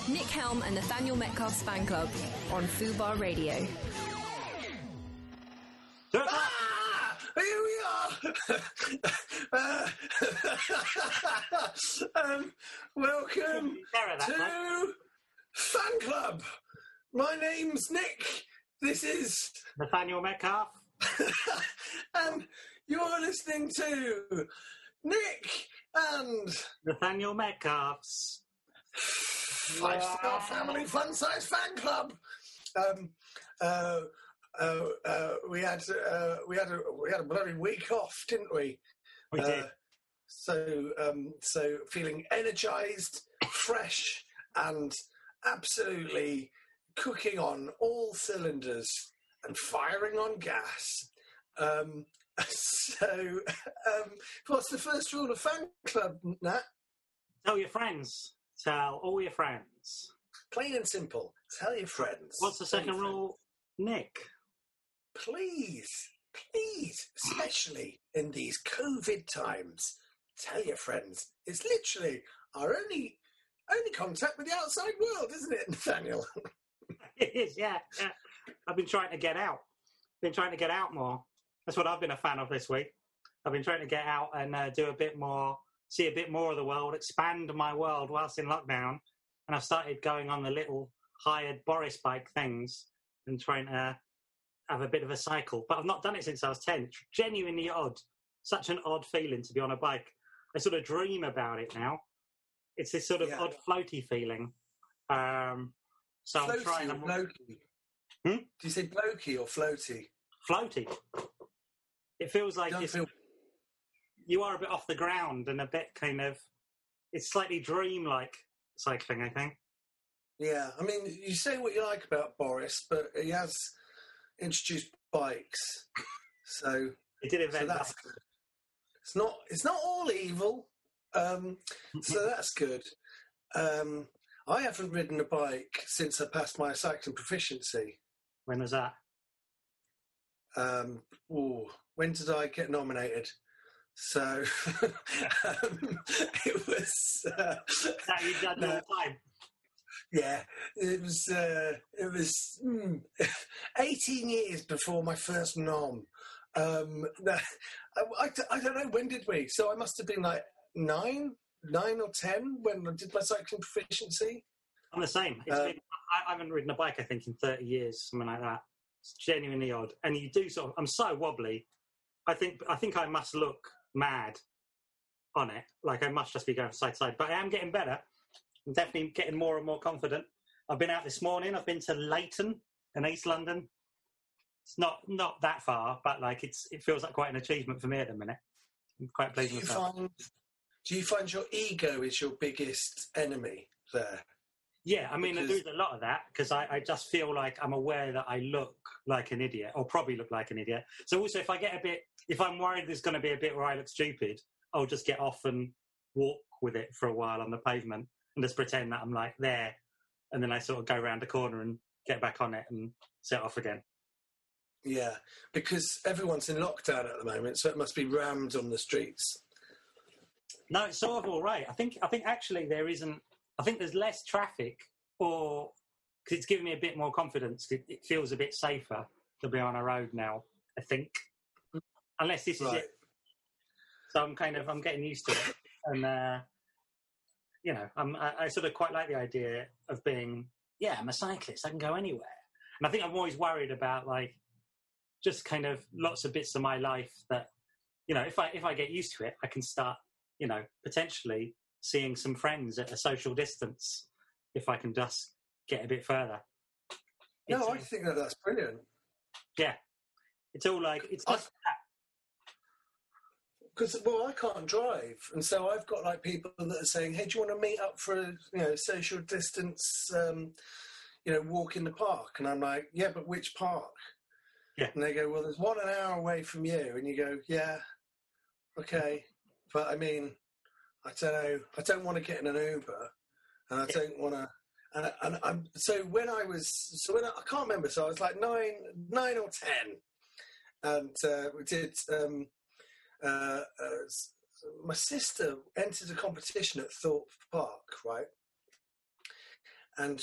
Nick Helm and Nathaniel Metcalf's fan club on Fubar Radio. Here we are! Welcome to Fan Club. My name's Nick. This is Nathaniel Metcalf. And you're listening to Nick and Nathaniel Metcalf's Five-Star Family Fun-Size Fan Club. We had a bloody week off, didn't we? We did. So feeling energised, fresh, and absolutely cooking on all cylinders and firing on gas. What's the first rule of Fan Club, Nat? Tell your friends. Tell all your friends. Plain and simple. Tell your friends. What's the second rule, Nick? Please, especially in these COVID times, tell your friends. It's literally our only contact with the outside world, isn't it, Nathaniel? It is, yeah. I've been trying to get out. More. That's what I've been a fan of this week. I've been trying to get out and do a bit more, see a bit more of the world, expand my world whilst in lockdown. And I've started going on the little hired Boris bike things and trying to have a bit of a cycle. But I've not done it since I was 10. It's genuinely odd. Such an odd feeling to be on a bike. I sort of dream about it now. It's this sort of odd floaty feeling. So floaty I'm trying. Or blokey? Do you say blokey or floaty? Floaty. It feels like you are a bit off the ground and a bit kind of. It's slightly dream-like cycling, I think. Yeah, I mean, you say what you like about Boris, but he has introduced bikes, so he did invent that's good. It's not all evil, so that's good. I haven't ridden a bike since I passed my cycling proficiency. When was that? When did I get nominated? So it was. That you done all the time. Yeah, it was 18 years before my first nom. I don't know, when did we? So I must have been like 9 or 10 when I did my cycling proficiency. I'm the same. I haven't ridden a bike, I think, in 30 years, something like that. It's genuinely odd. And you do sort of, I'm so wobbly. I think I must look mad on it. Like I must just be going side to side. But I am getting better. I'm definitely getting more and more confident. I've been out this morning. I've been to Leighton in East London. It's not that far, but like it feels like quite an achievement for me at the minute. I'm quite pleased with myself. Do you find your ego is your biggest enemy there? Yeah, I mean, there's a lot of that because I just feel like I'm aware that I look like an idiot or probably look like an idiot. So also if I'm worried there's going to be a bit where I look stupid, I'll just get off and walk with it for a while on the pavement and just pretend that I'm like there. And then I sort of go around the corner and get back on it and set off again. Yeah, because everyone's in lockdown at the moment, so it must be rammed on the streets. No, it's sort of all right. I think actually there isn't. I think there's less traffic, or because it's giving me a bit more confidence. It feels a bit safer to be on a road now. I think, unless this is it. So I'm getting used to it, and I sort of quite like the idea of being. Yeah, I'm a cyclist. I can go anywhere, and I think I'm always worried about like just kind of lots of bits of my life that if I get used to it, I can start potentially seeing some friends at a social distance if I can just get a bit further. No, I think that's brilliant. Yeah. It's all like, it's just that. Because, I can't drive. And so I've got like people that are saying, hey, do you want to meet up for a, social distance, walk in the park? And I'm like, yeah, but which park? Yeah. And they go, well, there's one an hour away from you. And you go, yeah, okay. But I mean, I don't know. I don't want to get in an Uber, and I don't want to. And I'm so when I can't remember. So I was like 9 or 10, and we did. My sister entered a competition at Thorpe Park, right? and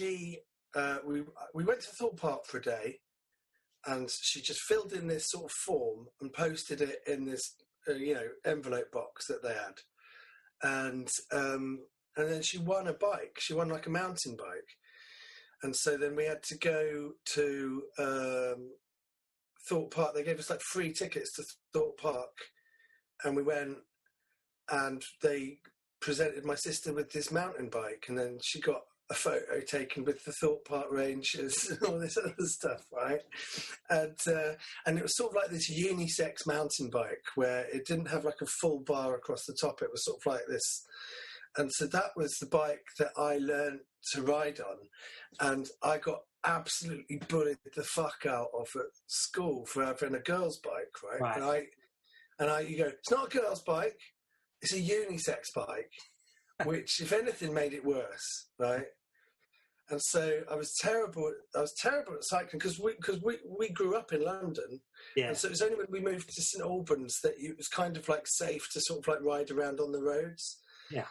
we went to Thorpe Park for a day, and she just filled in this sort of form and posted it in this envelope box that they had, and then she won a bike. She won like a mountain bike, and so then we had to go to Thorpe Park. They gave us like free tickets to Thorpe Park, and we went, and they presented my sister with this mountain bike, and then she got a photo taken with the Thorpe Park Rangers and all this other stuff, right? And it was sort of like this unisex mountain bike where it didn't have like a full bar across the top. It was sort of like this. And so that was the bike that I learned to ride on. And I got absolutely bullied the fuck out of at school for having a girl's bike, right? And you go, it's not a girl's bike, it's a unisex bike, which, if anything, made it worse, right? And so I was terrible at cycling because we grew up in London, and so it was only when we moved to St Albans that it was kind of like safe to sort of like ride around on the roads. Yeah.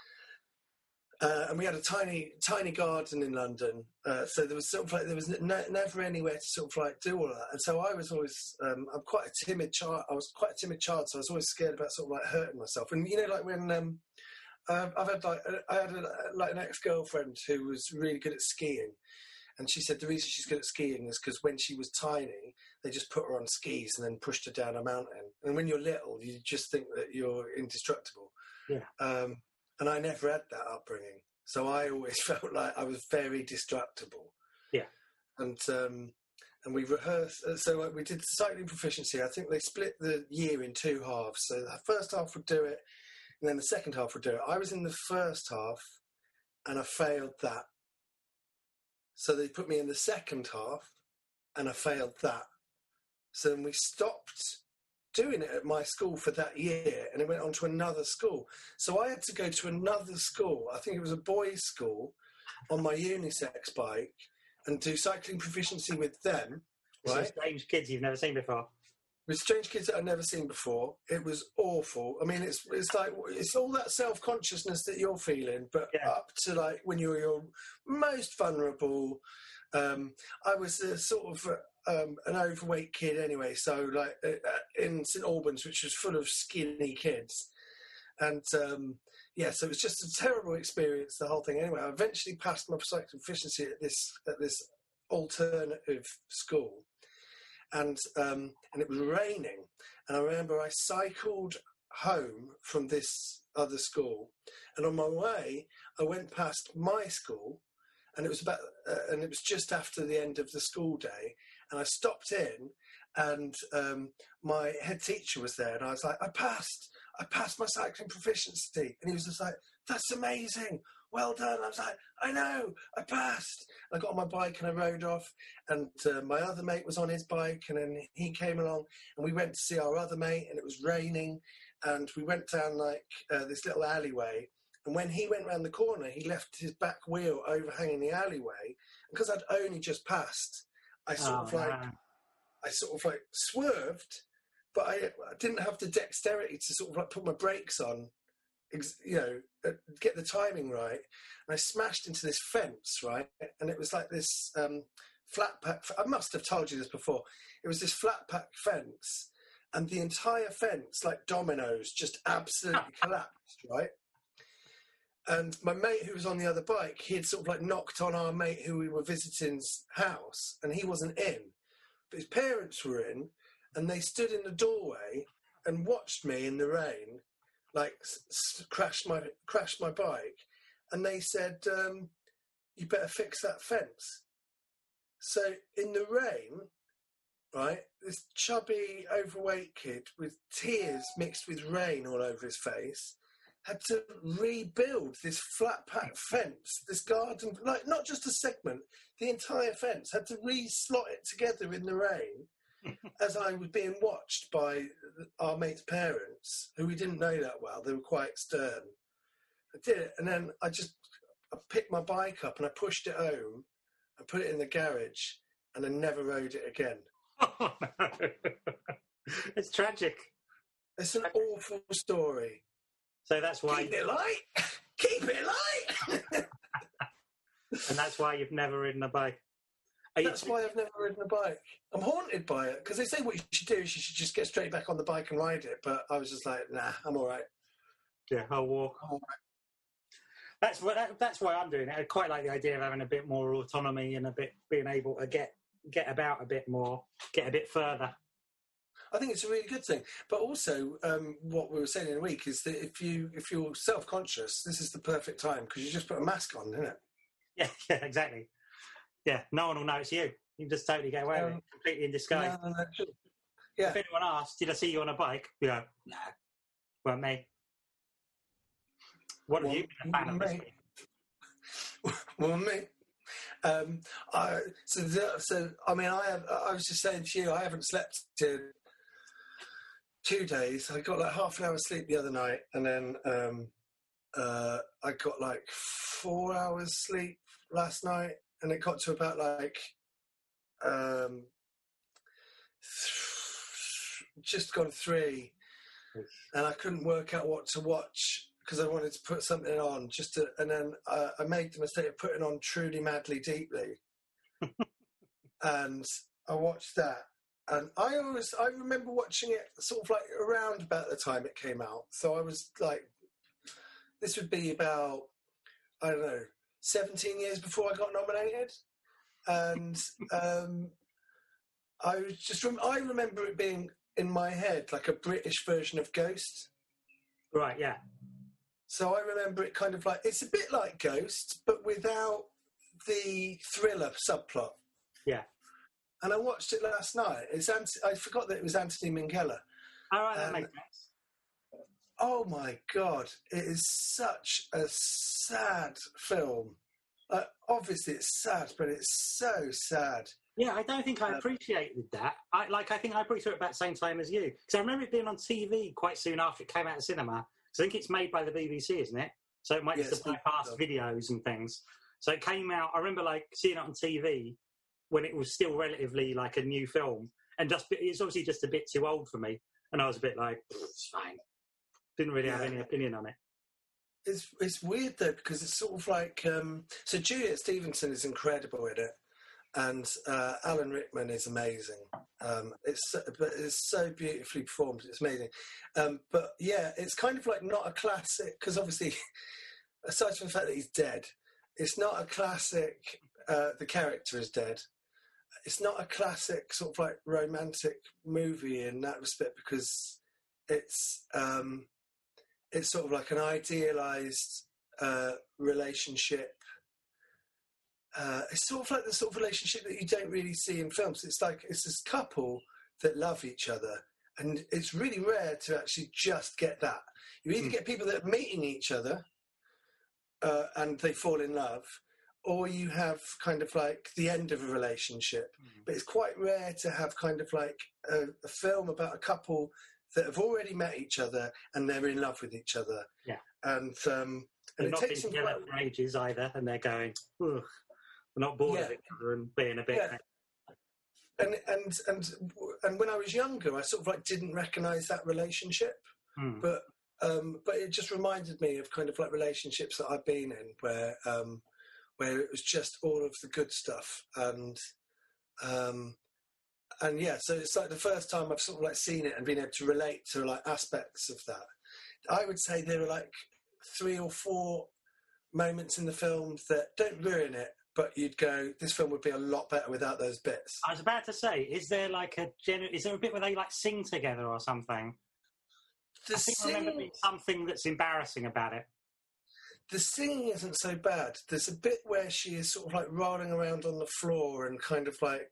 And we had a tiny garden in London, so there was sort of like never anywhere to sort of like do all of that. And so I was always I'm quite a timid child. I was quite a timid child, so I was always scared about sort of like hurting myself. And like when I had an ex-girlfriend who was really good at skiing, and she said the reason she's good at skiing is because when she was tiny, they just put her on skis and then pushed her down a mountain. And when you're little, you just think that you're indestructible. Yeah. And I never had that upbringing, so I always felt like I was very destructible. Yeah. And we rehearsed. So we did cycling proficiency. I think they split the year in two halves. So the first half would do it, and then the second half would do it. I was in the first half, and I failed that. So they put me in the second half, and I failed that. So then we stopped doing it at my school for that year, and it went on to another school. So I had to go to another school. I think it was a boys' school on my unisex bike and do cycling proficiency with them. Right? Some strange kids you've never seen before. With strange kids that I'd never seen before. It was awful. I mean, it's like, it's all that self-consciousness that you're feeling, but up to like when you're your most vulnerable. I was sort of an overweight kid anyway, so like in St Albans, which was full of skinny kids. And so it was just a terrible experience, the whole thing. Anyway, I eventually passed my cycling proficiency at this alternative school. And it was raining, and I remember I cycled home from this other school, and on my way I went past my school, and it was just after the end of the school day, and I stopped in, and my head teacher was there, and I was like, I passed my cycling proficiency, and he was just like, that's amazing, well done. I was like, I know, I passed. I got on my bike and I rode off, and my other mate was on his bike, and then he came along, and we went to see our other mate, and it was raining, and we went down like this little alleyway, and when he went round the corner, he left his back wheel overhanging the alleyway, and because I'd only just passed, I sort of like swerved, but I didn't have the dexterity to sort of like put my brakes on, get the timing right, and I smashed into this fence, right? And it was like this flat pack. I must have told you this before. It was this flat pack fence, and the entire fence, like dominoes, just absolutely collapsed, right? And my mate who was on the other bike, he had sort of like knocked on our mate who we were visiting's house, and he wasn't in, but his parents were in, and they stood in the doorway and watched me in the rain, like crash my bike, and they said, you better fix that fence. So in the rain, right, this chubby overweight kid with tears mixed with rain all over his face had to rebuild this flat pack fence, this garden, like not just a segment, the entire fence, had to re-slot it together in the rain as I was being watched by our mate's parents, who we didn't know that well. They were quite stern. I did it, and then I picked my bike up and I pushed it home and put it in the garage, and I never rode it again. Oh, no. It's tragic. It's an awful story. So that's why... Keep it light! Keep it light! And that's why you've never ridden a bike. That's why I've never ridden a bike. I'm haunted by it because they say what you should do is you should just get straight back on the bike and ride it. But I was just like, nah, I'm all right. Yeah, I'll walk. I'm all right. That's why I'm doing it. I quite like the idea of having a bit more autonomy and being able to get about a bit more, get a bit further. I think it's a really good thing. But also, what we were saying in a week is that if you're self-conscious, this is the perfect time because you just put a mask on, isn't it? Yeah, exactly. Yeah, no one will notice you. You can just totally get away with it, completely in disguise. No, yeah. If anyone asks, did I see you on a bike? You go, no, weren't me. What have you been a fan of this week? Well, me. I was just saying to you, I haven't slept in 2 days. I got like half an hour sleep the other night, and then I got like 4 hours sleep last night, and it got to about like just gone 3, and I couldn't work out what to watch because I wanted to put something on and then I made the mistake of putting on Truly Madly Deeply, and I watched that, and I remember watching it sort of like around about the time it came out, so I was like, this would be about, I don't know, 17 years before I got nominated, and I remember it being in my head like a British version of Ghost. Right, yeah. So I remember it kind of like, it's a bit like Ghost, but without the thriller subplot. Yeah. And I watched it last night. I forgot that it was Anthony Minghella. All right, that makes sense. Oh my God, it is such a sad film. Obviously it's sad, but it's so sad. Yeah, I don't think I appreciated that. I think I appreciated it about the same time as you. Because I remember it being on TV quite soon after it came out of cinema. So I think it's made by the BBC, isn't it? So it might just bypass videos and things. So it came out, I remember like seeing it on TV when it was still relatively like a new film. And it's obviously just a bit too old for me. And I was a bit like, it's fine. Didn't really have any opinion on it. It's weird though, because it's sort of like, so Juliet Stevenson is incredible in it. And Alan Rickman is amazing. It's so beautifully performed. It's amazing. But yeah, it's kind of like not a classic, because obviously, aside from the fact that he's dead, it's not a classic. The character is dead. It's not a classic sort of like romantic movie in that respect, because it's sort of like an idealized relationship. It's sort of like the sort of relationship that you don't really see in films. It's like it's this couple that love each other, and it's really rare to actually just get that. You either get people that are meeting each other and they fall in love, or you have kind of like the end of a relationship. But it's quite rare to have kind of like a film about a couple that have already met each other and they're in love with each other. Yeah, and they're it not takes been them together for ages either, and they're going, ugh. We're not bored of each other and being a bit. Yeah. And when I was younger, I sort of like didn't recognise that relationship, but it just reminded me of kind of like relationships that I've been in where it was just all of the good stuff, and yeah, so it's like the first time I've sort of like seen it and been able to relate to like aspects of that. I would say there are like 3 or 4 moments in the film that don't ruin it, but you'd go, this film would be a lot better without those bits. I was about to say, is there like is there a bit where they like sing together or something? I remember being something that's embarrassing about it. The singing isn't so bad. There's a bit where she is sort of like rolling around on the floor and kind of like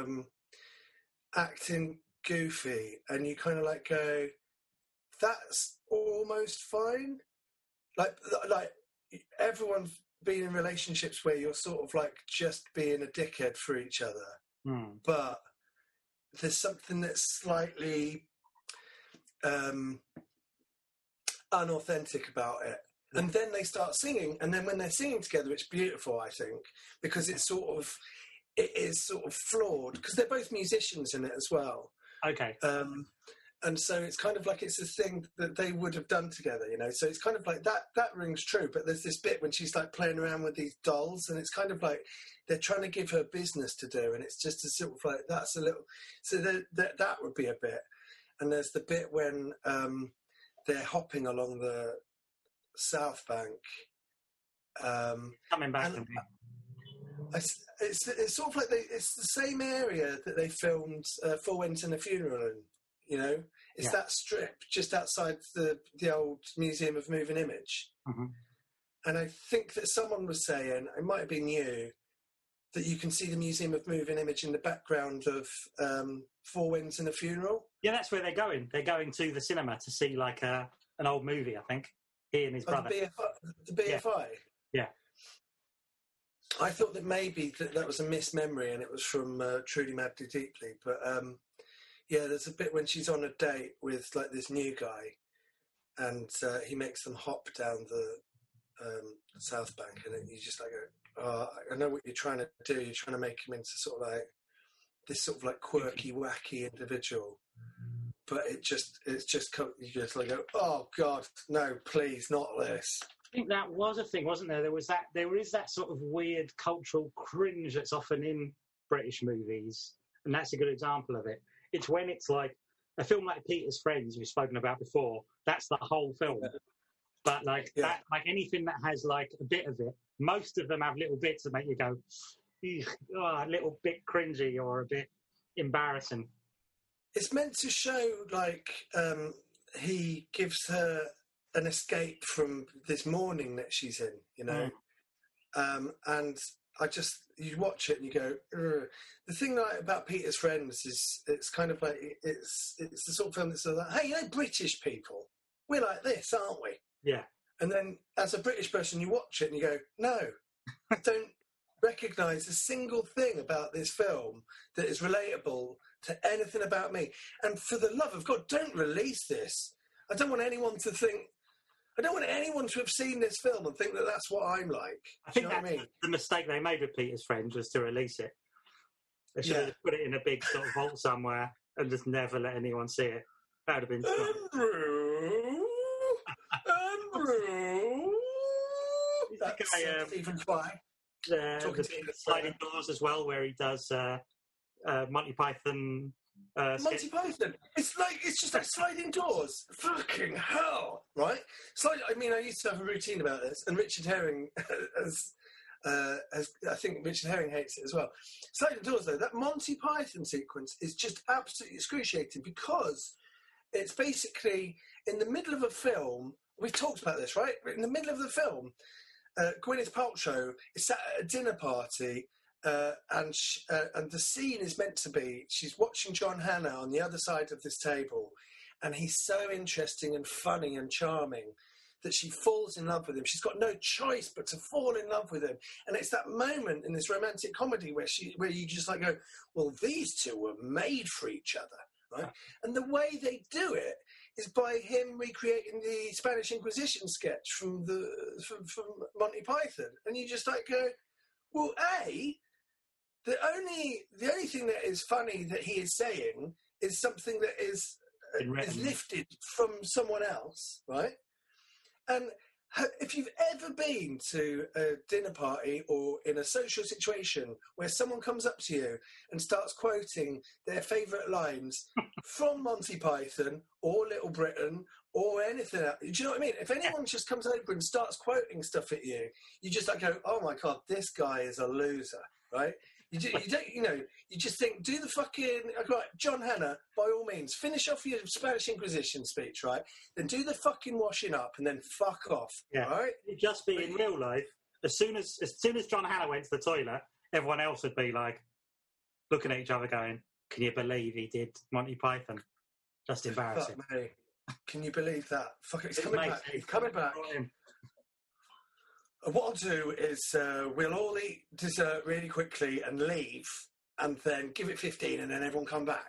acting goofy, and you kind of like go, that's almost fine. Like everyone's been in relationships where you're sort of like just being a dickhead for each other, but there's something that's slightly unauthentic about it. And then they start singing, and then when they're singing together, it's beautiful, I think, because it is sort of flawed, because they're both musicians in it as well. Okay. And so it's kind of like it's a thing that they would have done together, you know. So it's kind of like that rings true. But there's this bit when she's like playing around with these dolls, and it's kind of like they're trying to give her business to do, and it's just a sort of like that's a little. So that would be a bit. And there's the bit when they're hopping along the South Bank. Coming back to me. It's sort of like it's the same area that they filmed Four Winds and a Funeral in. You know, it's that strip just outside the old Museum of Moving Image. Mm-hmm. And I think that someone was saying, it might have been you, that you can see the Museum of Moving Image in the background of Four Winds and a Funeral. Yeah, that's where they're going. They're going to the cinema to see like an old movie, I think. He and his brother. The BFI? Yeah. I thought that maybe that was a mismemory and it was from Truly Madly Deeply. But yeah, there's a bit when she's on a date with like this new guy and he makes them hop down the South Bank, and you just like go, I know what you're trying to do. You're trying to make him into sort of like this sort of like quirky, wacky individual. But it's just you just like go, oh God, no, please, not this. I think that was a thing, wasn't there? There is that sort of weird cultural cringe that's often in British movies, and that's a good example of it. It's when it's like a film like Peter's Friends, we've spoken about before. That's the whole film. Yeah. But like that, like anything that has like a bit of it, most of them have little bits that make you go, a little bit cringy or a bit embarrassing. It's meant to show like he gives her an escape from this mourning that she's in, you know. And you watch it and you go, ugh. The thing like about Peter's Friends is it's kind of like it's the sort of film that's sort of like, hey, you know, British people, we're like this, aren't we? Yeah. And then as a British person, you watch it and you go, no, I don't recognise a single thing about this film that is relatable to anything about me. And for the love of God, don't release this. I don't want anyone to have seen this film and think that that's what I'm like. I think that's the mistake they made with Peter's Friends was to release it. They should have put it in a big sort of vault somewhere and just never let anyone see it. That would have been Andrew! That's Stephen Fry. The Sliding Doors as well, where he does Monty Python. Monty Python. It's just like Sliding Doors. Fucking hell, right? I used to have a routine about this, and Richard Herring I think Richard Herring hates it as well. Sliding Doors, though, that Monty Python sequence is just absolutely excruciating because it's basically in the middle of a film. We've talked about this, right? In the middle of the film, Gwyneth Paltrow is sat at a dinner party. And the scene is meant to be she's watching John Hannah on the other side of this table, and he's so interesting and funny and charming that she falls in love with him. She's got no choice but to fall in love with him, and it's that moment in this romantic comedy where you just like go, well, these two were made for each other, right? And the way they do it is by him recreating the Spanish Inquisition sketch from Monty Python, and you just like go, well, the only thing that is funny that he is saying is something that is lifted from someone else, right? And if you've ever been to a dinner party or in a social situation where someone comes up to you and starts quoting their favourite lines from Monty Python or Little Britain or anything else, do you know what I mean? If anyone just comes over and starts quoting stuff at you, you just like go, oh my God, this guy is a loser, right? You just think, do the fucking, right, John Hannah, by all means, finish off your Spanish Inquisition speech, right? Then do the fucking washing up and then fuck off, right? It'd just be in real life, as soon as John Hannah went to the toilet, everyone else would be like, looking at each other going, can you believe he did Monty Python? Just embarrassing. Fuck me. Can you believe that? Fuck it, he's coming back. He's coming back. What I'll do is we'll all eat dessert really quickly and leave, and then give it 15, and then everyone come back.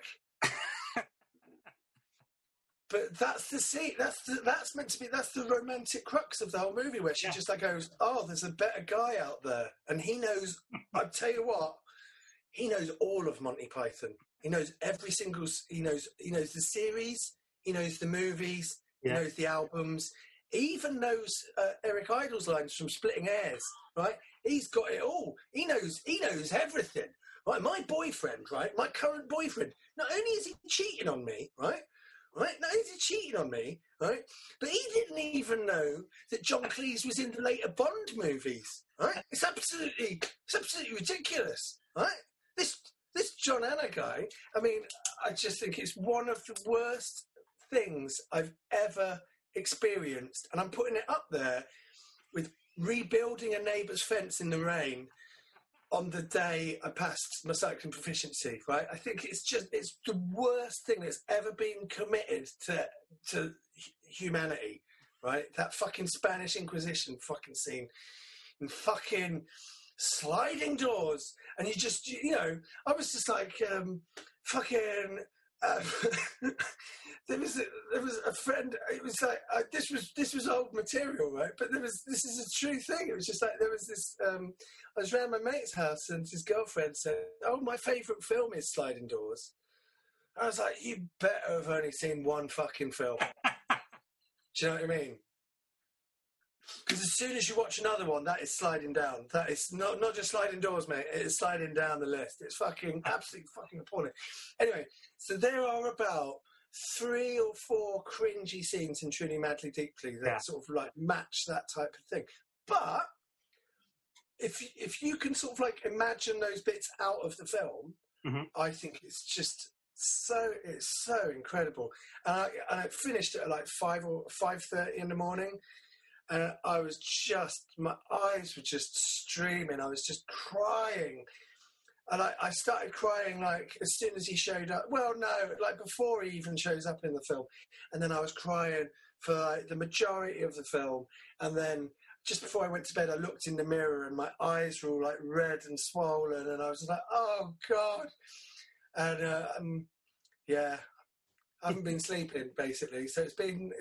But that's the scene. That's meant to be. That's the romantic crux of the whole movie, where she just like goes, "Oh, there's a better guy out there," and he knows. I tell you what, he knows all of Monty Python. He knows every single. He knows the series. He knows the movies. He Yeah. knows the albums. He even knows Eric Idle's lines from Splitting Hairs, right? He's got it all. He knows everything. Right, my boyfriend, right, my current boyfriend, not only is he cheating on me, right, not only is he cheating on me, right, but he didn't even know that John Cleese was in the later Bond movies, right? It's absolutely ridiculous, right? This John Anna guy, I mean, I just think it's one of the worst things I've ever experienced, and I'm putting it up there with rebuilding a neighbour's fence in the rain on the day I passed my cycling proficiency, right? I think it's the worst thing that's ever been committed to humanity, right? That fucking Spanish Inquisition fucking scene and fucking sliding doors. And you just, I was just like, there was a friend. It was like this was old material, right? But this is a true thing. It was just like there was this. I was around my mate's house, and his girlfriend said, "Oh, my favourite film is Sliding Doors." I was like, "You better have only seen one fucking film." Do you know what I mean? Because as soon as you watch another one, that is sliding down. That is not just Sliding Doors, mate. It is sliding down the list. It's fucking absolutely fucking appalling. Anyway, so there are about 3 or 4 cringy scenes in Truly Madly Deeply that sort of like match that type of thing. But if you can sort of like imagine those bits out of the film, I think it's just so incredible. And I finished at like 5 or 5:30 in the morning. And I was my eyes were just streaming. I was just crying. And I started crying like as soon as he showed up. Well, no, like before he even shows up in the film. And then I was crying for like the majority of the film. And then just before I went to bed, I looked in the mirror and my eyes were all like red and swollen. And I was like, oh God. And I haven't been sleeping basically. So it's been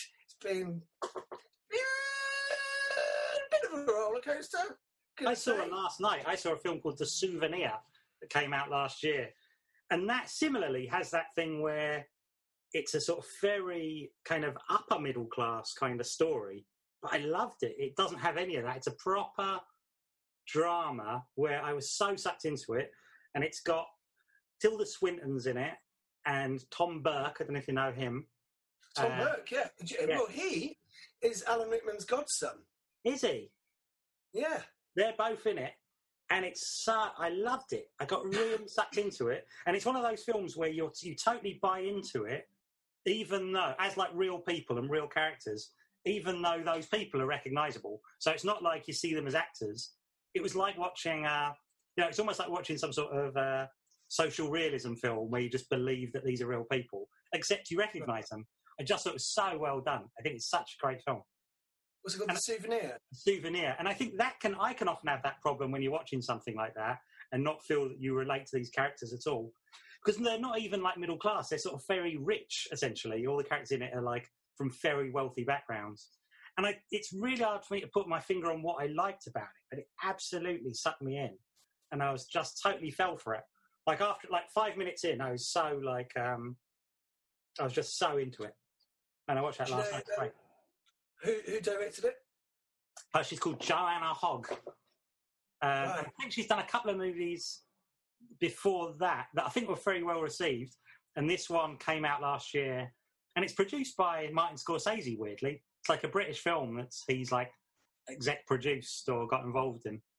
a bit of a roller coaster. I saw it last night. I saw a film called The Souvenir that came out last year. And that similarly has that thing where it's a sort of very kind of upper middle class kind of story. But I loved it. It doesn't have any of that. It's a proper drama where I was so sucked into it. And it's got Tilda Swinton's in it and Tom Burke. I don't know if you know him. Tom Burke, yeah. Well, he is Alan Rickman's godson. Is he? Yeah. They're both in it, and I loved it. I got really sucked into it, and it's one of those films where you totally buy into it, even though, as like real people and real characters, even though those people are recognisable. So it's not like you see them as actors. It was like watching, it's almost like watching some sort of social realism film where you just believe that these are real people, except you recognise them. I just thought it was so well done. I think it's such a great film. What's it called? The Souvenir? Souvenir. And I think I can often have that problem when you're watching something like that and not feel that you relate to these characters at all. Because they're not even like middle class. They're sort of very rich, essentially. All the characters in it are like from very wealthy backgrounds. And it's really hard for me to put my finger on what I liked about it, but it absolutely sucked me in. And I was just totally fell for it. Like after like 5 minutes in, I was so like, I was just so into it. And I watched that last night. Who directed it? She's called Joanna Hogg. Right. I think she's done a couple of movies before that I think were very well received. And this one came out last year. And it's produced by Martin Scorsese, weirdly. It's like a British film that he's like exec produced or got involved in.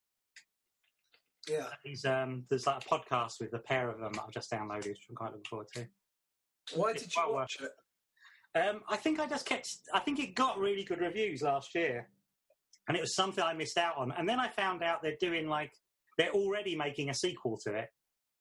Yeah. There's like a podcast with the pair of them that I've just downloaded, which I'm quite looking forward to. Why did you watch it? I think it got really good reviews last year, and it was something I missed out on. And then I found out they're already making a sequel to it.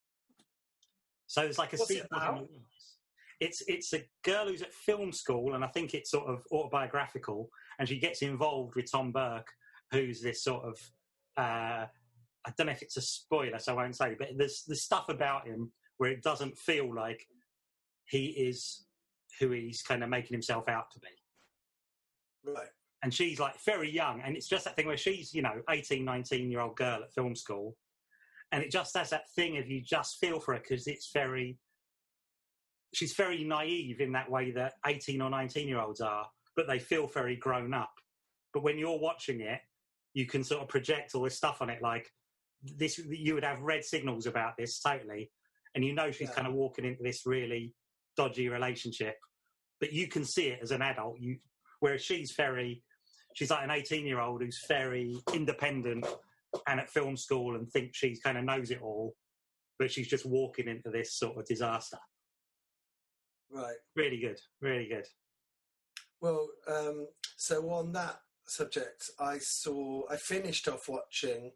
So there's like a sequel. It's a girl who's at film school, and I think it's sort of autobiographical, and she gets involved with Tom Burke, who's this sort of, I don't know if it's a spoiler, so I won't say, but there's stuff about him where it doesn't feel like he is who he's kind of making himself out to be. Right. And she's like very young, and it's just that thing where she's, 18, 19-year-old girl at film school, and it just has that thing of you just feel for her because it's very she's very naive in that way that 18 or 19-year-olds are, but they feel very grown up. But when you're watching it, you can sort of project all this stuff on it, like this. You would have red signals about this totally, and you know she's kind of walking into this really dodgy relationship, but you can see it as an adult. Whereas she's like an 18-year-old who's very independent and at film school and thinks she kind of knows it all, but she's just walking into this sort of disaster. Right. Really good. Really good. Well, so on that subject, I finished off watching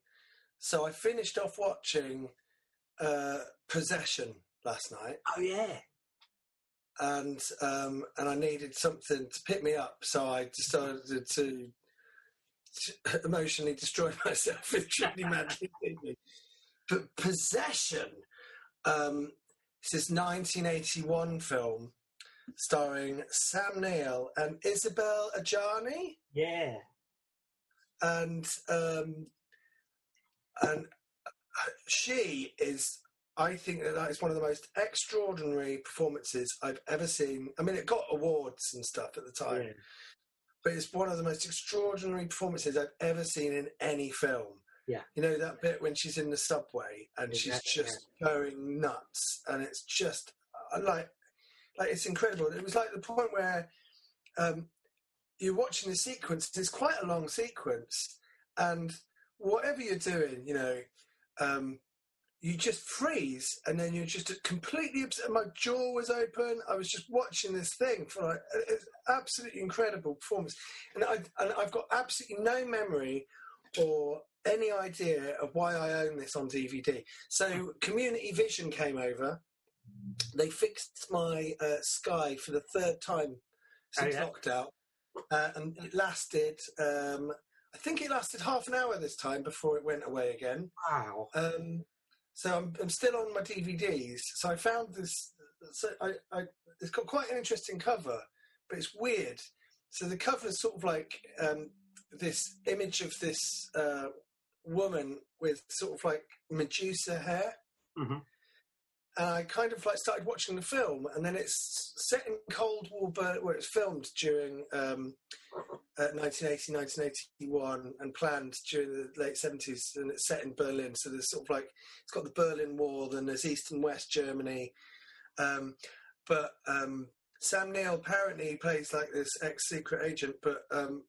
Possession last night. Oh yeah. And I needed something to pick me up, so I decided to emotionally destroy myself with Trudy Madly thinking. But Possession, it's this 1981 film starring Sam Neill and Isabelle Adjani. Yeah. And she is, I think that is one of the most extraordinary performances I've ever seen. I mean, it got awards and stuff at the time, but it's one of the most extraordinary performances I've ever seen in any film. Yeah. You know, that bit when she's in the subway and she's just going nuts, and it's just like it's incredible. It was like the point where you're watching the sequence. It's quite a long sequence, and whatever you're doing, you know, you just freeze, and then you're just completely upset. My jaw was open. I was just watching this thing for like it's absolutely incredible performance, and I've got absolutely no memory or any idea of why I own this on DVD. So Community Vision came over. They fixed my Sky for the third time since lockdown, and it lasted. I think it lasted half an hour this time before it went away again. Wow. So I'm still on my DVDs. So I found this. So it's got quite an interesting cover, but it's weird. So the cover is sort of like this image of this woman with sort of like Medusa hair. Mm-hmm. And I kind of like started watching the film, and then it's set in Cold War, where it's filmed during 1980, 1981, and planned during the late 70s, and it's set in Berlin. So there's sort of like, it's got the Berlin Wall, then there's East and West Germany. But Sam Neill apparently plays like this ex-secret agent, but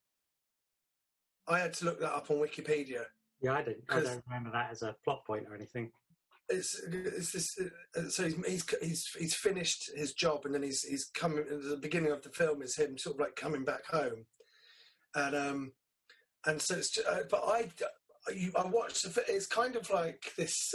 I had to look that up on Wikipedia. Yeah, I didn't. I don't remember that as a plot point or anything. It's this. So he's finished his job, and then he's coming. At the beginning of the film is him sort of like coming back home, and so it's. But I watched. It's kind of like this.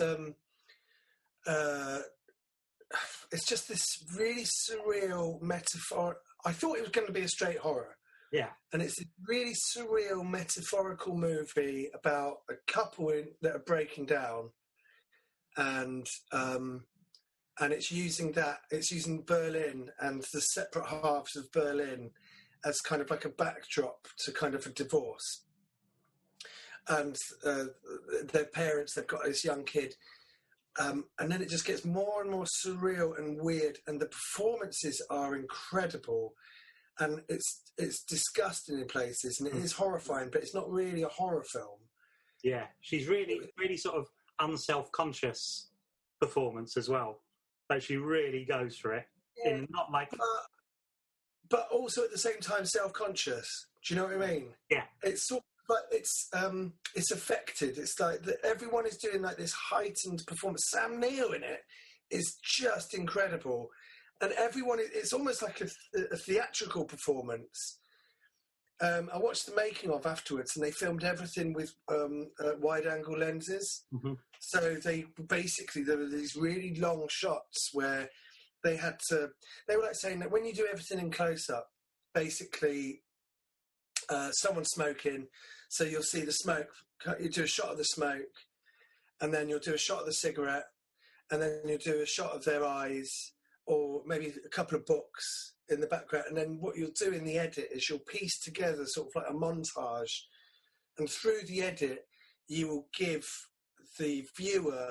It's just this really surreal metaphor. I thought it was going to be a straight horror. Yeah. And it's a really surreal metaphorical movie about a couple that are breaking down, and it's using Berlin and the separate halves of Berlin as kind of like a backdrop to kind of a divorce. And their parents, they've got this young kid. And then it just gets more and more surreal and weird, and the performances are incredible, and it's disgusting in places, and it is horrifying, but it's not really a horror film. Yeah, she's really sort of unself-conscious performance as well. Like she really goes for it, not like, but also at the same time self-conscious. Do you know what I mean? Yeah, it's sort. But it's affected. It's like everyone is doing like this heightened performance. Sam Neill in it is just incredible, and everyone. It's almost like a theatrical performance. I watched the making of afterwards, and they filmed everything with wide-angle lenses. Mm-hmm. So there were these really long shots where they were like saying that when you do everything in close-up, basically someone's smoking. So you'll see the smoke, you do a shot of the smoke, and then you'll do a shot of the cigarette, and then you'll do a shot of their eyes, or maybe a couple of books in the background. And then what you'll do in the edit is you'll piece together sort of like a montage. And through the edit, you will give the viewer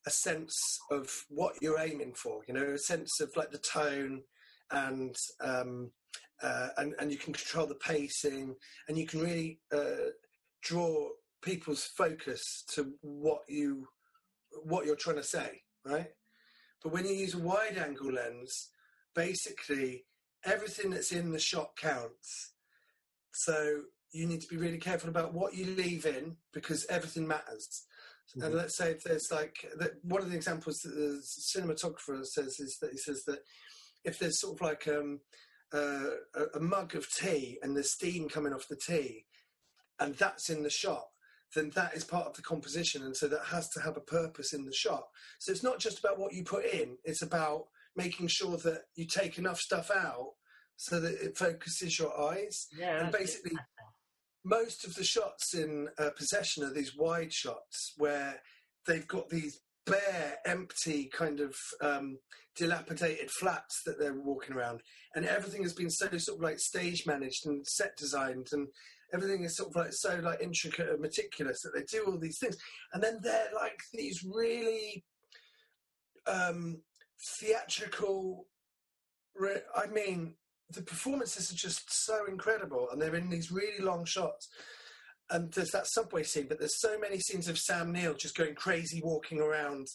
a sense of what you're aiming for, you know, a sense of like the tone, and you can control the pacing, and you can really draw people's focus to what you're trying to say, right? But when you use a wide angle lens, basically everything that's in the shot counts. So you need to be really careful about what you leave in, because everything matters. Mm-hmm. And let's say if there's one of the examples that the cinematographer says is that he says that if there's sort of like a mug of tea and there's steam coming off the tea, and that's in the shot, then that is part of the composition, and so that has to have a purpose in the shot. So it's not just about what you put in, it's about making sure that you take enough stuff out so that it focuses your eyes. Yeah, and basically, most of the shots in Possession are these wide shots where they've got these bare, empty, kind of dilapidated flats that they're walking around, and everything has been so sort of like stage managed and set designed, and everything is sort of like so like intricate and meticulous that they do all these things, and then they're like these really theatrical. I mean, the performances are just so incredible, and they're in these really long shots. And there's that subway scene, but there's so many scenes of Sam Neill just going crazy, walking around.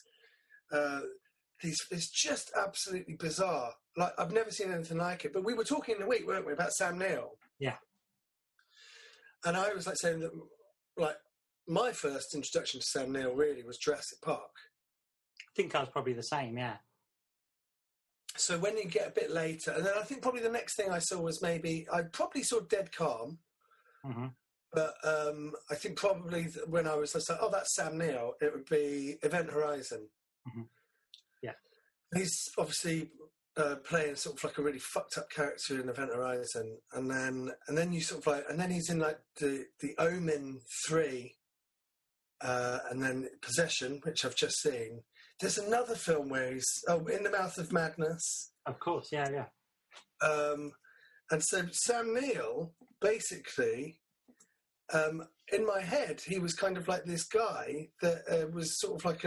It's just absolutely bizarre. Like, I've never seen anything like it. But we were talking in the week, weren't we, about Sam Neill? Yeah. And I was like saying that, like, my first introduction to Sam Neill really was Jurassic Park. I think I was probably the same, yeah. So when you get a bit later, and then I think probably the next thing I saw was I probably saw Dead Calm. Mm-hmm. But I think probably when I was like, oh, that's Sam Neill, it would be Event Horizon. Mm-hmm. Yeah. He's obviously playing sort of like a really fucked up character in Event Horizon. And then you sort of like, and then he's in like the Omen 3, and then Possession, which I've just seen. There's another film where he's, In the Mouth of Madness. Of course, yeah, yeah. And so Sam Neill, basically, in my head, he was kind of like this guy that was sort of like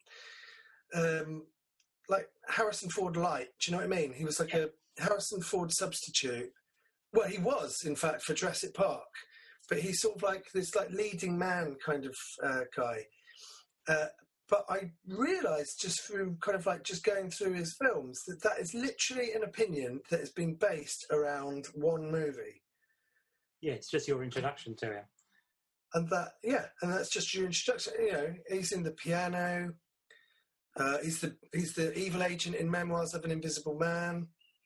like Harrison Ford light. Do you know what I mean? He was like a Harrison Ford substitute. Well, he was, in fact, for Jurassic Park. But he's sort of like this like leading man kind of guy. But I realised just through kind of like just going through his films that is literally an opinion that has been based around one movie. Yeah, it's just your introduction to him. And that's just your introduction. You know, he's in The Piano. He's the evil agent in Memoirs of an Invisible Man.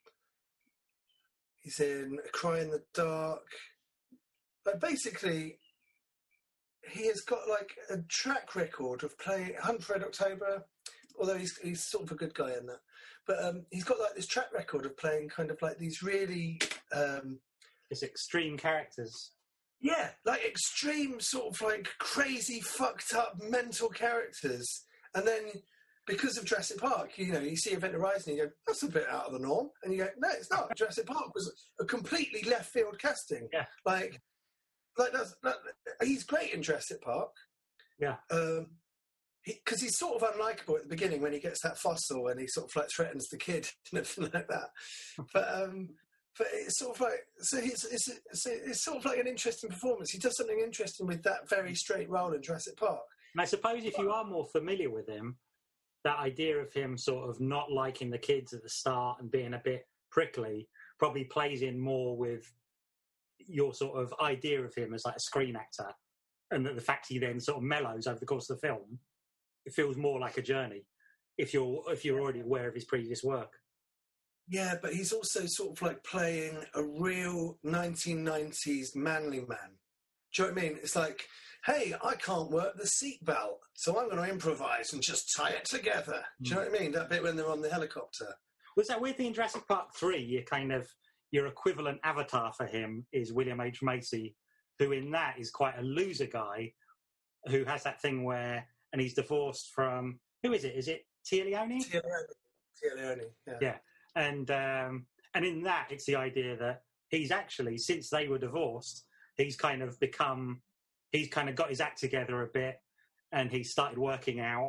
He's in A Cry in the Dark. But basically, he has got like a track record of playing Hunt for Red October, although he's sort of a good guy in that. But he's got like this track record of playing kind of like these really it's extreme characters. Yeah, like extreme sort of like crazy, fucked up, mental characters. And then because of Jurassic Park, you know, you see Event Horizon and you go, that's a bit out of the norm. And you go, no, it's not. Jurassic Park was a completely left field casting. Yeah. Like he's great in Jurassic Park. Yeah. Because he's sort of unlikable at the beginning when he gets that fossil and he sort of like threatens the kid and everything like that. But it's sort of like, so it's sort of like an interesting performance. He does something interesting with that very straight role in Jurassic Park. And I suppose if you are more familiar with him, that idea of him sort of not liking the kids at the start and being a bit prickly probably plays in more with your sort of idea of him as like a screen actor, and that the fact he then sort of mellows over the course of the film, it feels more like a journey if you're already aware of his previous work. Yeah, but he's also sort of like playing a real 1990s manly man. Do you know what I mean? It's like, hey, I can't work the seatbelt, so I'm going to improvise and just tie it together. Do you know what I mean? That bit when they're on the helicopter. Was that weird thing in Jurassic Park 3? Your equivalent avatar for him is William H. Macy, who in that is quite a loser guy who has that thing where, and he's divorced from, who is it? Is it Tia Leone? Tia Leone, yeah. Yeah. And in that, it's the idea that he's actually, since they were divorced, he's kind of got his act together a bit, and he started working out,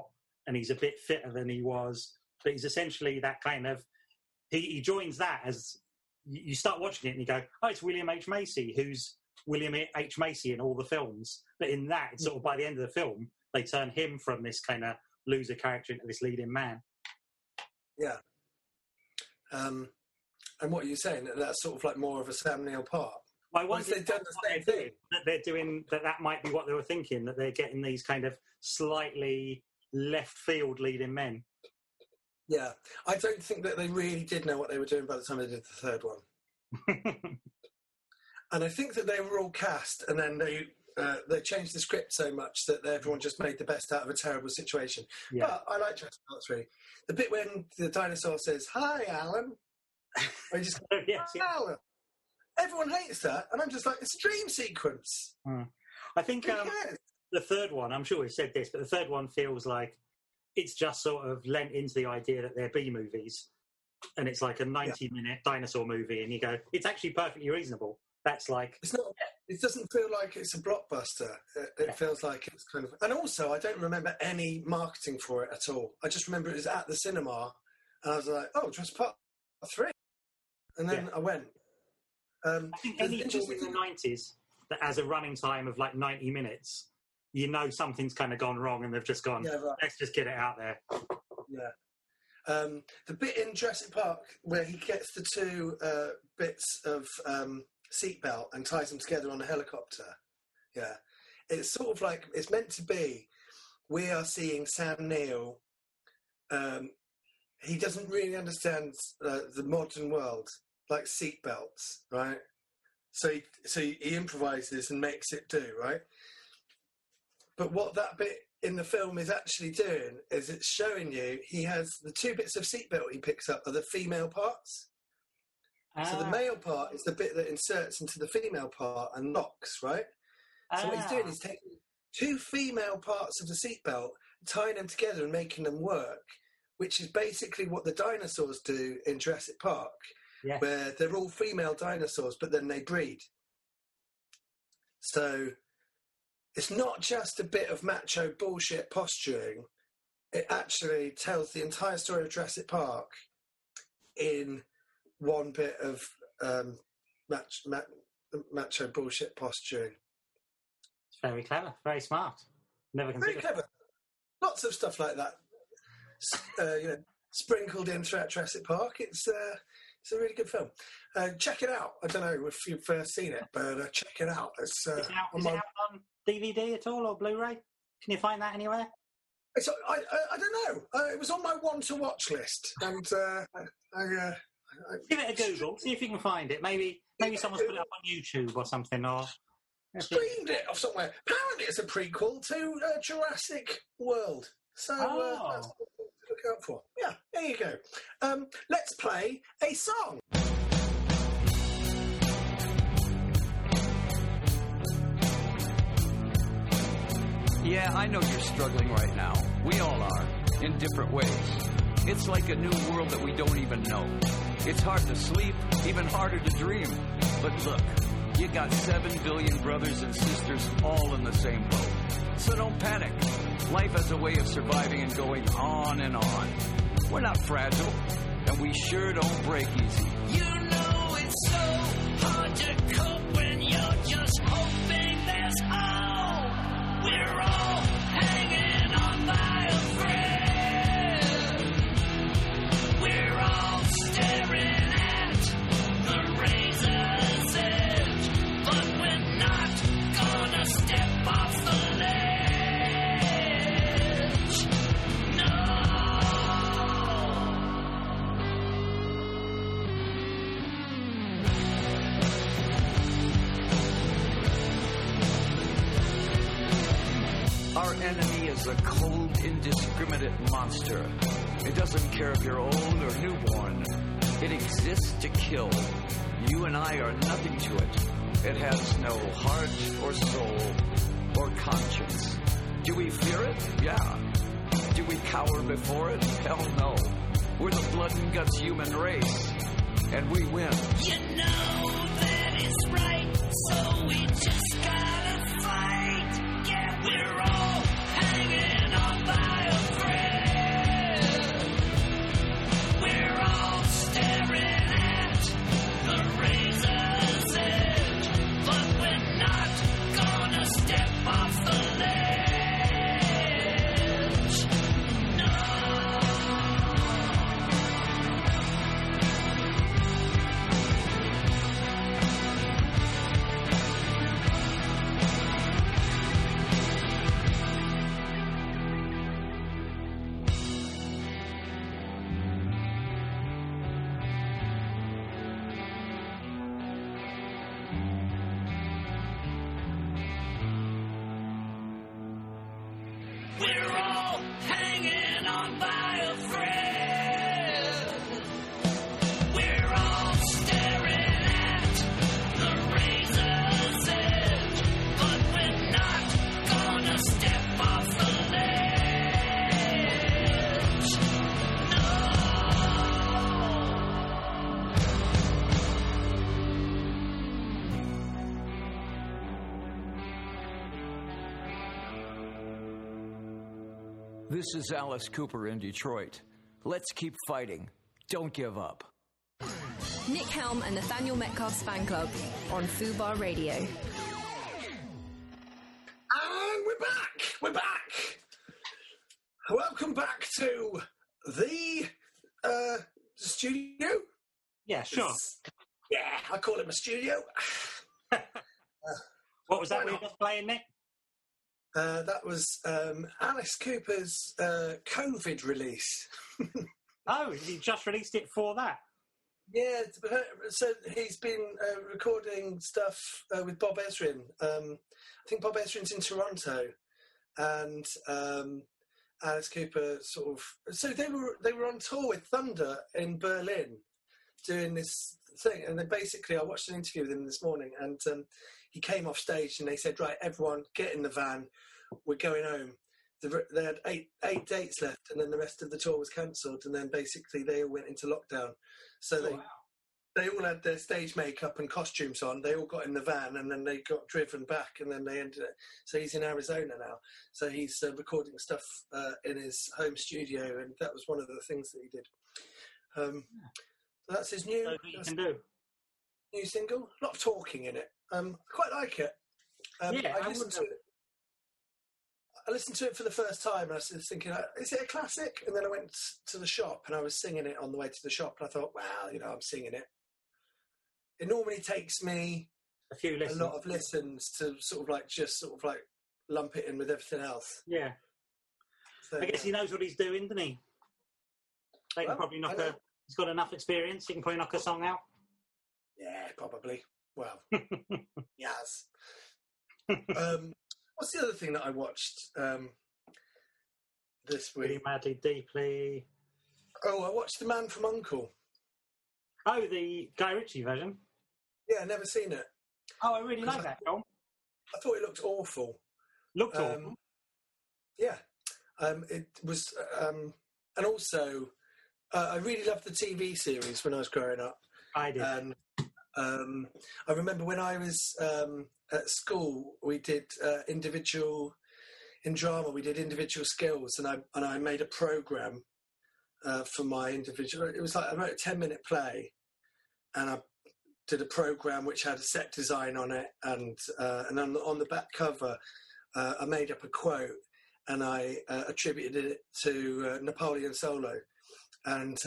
and he's a bit fitter than he was, but he's essentially that kind of... He joins that as... You start watching it and you go, oh, it's William H. Macy, who's William H. Macy in all the films. But in that, it's sort of by the end of the film, they turn him from this kind of loser character into this leading man. Yeah. And what are you saying? That that's sort of like more of a Sam Neill part? Well, I wonder if they've done the same thing. That they're doing, that might be what they were thinking, that they're getting these kind of slightly left field leading men. Yeah. I don't think that they really did know what they were doing by the time they did the third one. And I think that they were all cast, and then they changed the script so much that everyone just made the best out of a terrible situation. Yeah. But I like Jurassic Park 3. The bit when the dinosaur says, "Hi, Alan." I just go, yes, "Hi, Alan." Everyone hates that, and I'm just like, it's a dream sequence. I think the third one, I'm sure we've said this, but the third one feels like it's just sort of lent into the idea that they're B movies, and it's like a 90-minute dinosaur movie, and you go, it's actually perfectly reasonable. That's like... It's not... It doesn't feel like it's a blockbuster. It feels like it's kind of... And also, I don't remember any marketing for it at all. I just remember it was at the cinema, and I was like, oh, Jurassic Park 3. And then I went. I think any film in the 90s that has a running time of like 90 minutes, you know something's kind of gone wrong, and they've just gone, let's just get it out there. Yeah. The bit in Jurassic Park where he gets the two bits of seatbelt and ties them together on a helicopter, it's sort of like, it's meant to be, we are seeing Sam Neill. He doesn't really understand the modern world, like seatbelts, right? So he improvises and makes it do, right? But what that bit in the film is actually doing is it's showing you he has the two bits of seatbelt he picks up are the female parts. So the male part is the bit that inserts into the female part and locks, right? So what he's doing is taking two female parts of the seatbelt, tying them together and making them work, which is basically what the dinosaurs do in Jurassic Park, where they're all female dinosaurs, but then they breed. So it's not just a bit of macho bullshit posturing. It actually tells the entire story of Jurassic Park in one bit of macho bullshit posturing. It's very clever, very smart. Never considered. Very clever. Lots of stuff like that, sprinkled in throughout Jurassic Park. It's a really good film. Check it out. I don't know if you've seen it, but check it out. Is it out on DVD at all or Blu-ray? Can you find that anywhere? I don't know. It was on my want-to-watch list, and give it a Google. See if you can find it. Maybe someone's put it up on YouTube or something, or streamed it off somewhere. Apparently, it's a prequel to Jurassic World. So that's what to look out for. Yeah, there you go. Let's play a song. Yeah, I know you're struggling right now. We all are, in different ways. It's like a new world that we don't even know. It's hard to sleep, even harder to dream. But look, you got 7 billion brothers and sisters all in the same boat. So don't panic. Life has a way of surviving and going on and on. We're not fragile, and we sure don't break easy. You know it's so hard to cope when you're just hoping there's hope. We're all hanging on by a thread. We're all staring at the razor's edge, but we're not gonna step off the ledge. Our enemy is a cold, indiscriminate monster. It doesn't care if you're old or newborn. It exists to kill. You and I are nothing to it. It has no heart or soul or conscience. Do we fear it? Yeah. Do we cower before it? Hell no. We're the blood and guts human race. And we win. You know that is right, so we just gotta fight. Yeah, we're all hanging on by a thread. This is Alice Cooper in Detroit. Let's keep fighting. Don't give up. Nick Helm and Nathaniel Metcalf's fan club on Fubar Radio. And we're back. We're back. Welcome back to the studio. Yeah, sure. Yeah, I call it my studio. What was that we were just playing, Nick? That was Alice Cooper's COVID release. Oh, he just released it for that. Yeah, so he's been recording stuff with Bob Ezrin. I think Bob Ezrin's in Toronto, and Alice Cooper sort of. So they were on tour with Thunder in Berlin, doing this thing, and then basically I watched an interview with him this morning, and he came off stage and they said, "Right, everyone, get in the van, we're going home." They had eight dates left, and then the rest of the tour was cancelled, and then basically they all went into lockdown. So they all had their stage makeup and costumes on. They all got in the van, and then they got driven back, and then they ended it. So he's in Arizona now. So he's recording stuff in his home studio, and that was one of the things that he did. So that's his new single. A lot of talking in it. I quite like it. I listened to it for the first time, and I was thinking, is it a classic? And then I went to the shop, and I was singing it on the way to the shop, and I thought, wow, I'm singing it. It normally takes me a lot of listens to sort of lump it in with everything else. Yeah. So, I guess he knows what he's doing, doesn't he? They can probably he's got enough experience, he can probably knock a song out. Yeah, probably. Well, yes. What's the other thing that I watched this week? Really madly, deeply. Oh, I watched The Man from U.N.C.L.E. Oh, the Guy Ritchie version? Yeah, never seen it. Oh, I really like that film. I thought it looked awful. Awful? Yeah. It was... and also, I really loved the TV series when I was growing up. I did. I remember when I was at school, we did individual skills, and I made a program for my individual. It was like I wrote a 10-minute play, and I did a program which had a set design on it, and on the back cover, I made up a quote, and I attributed it to Napoleon Solo, and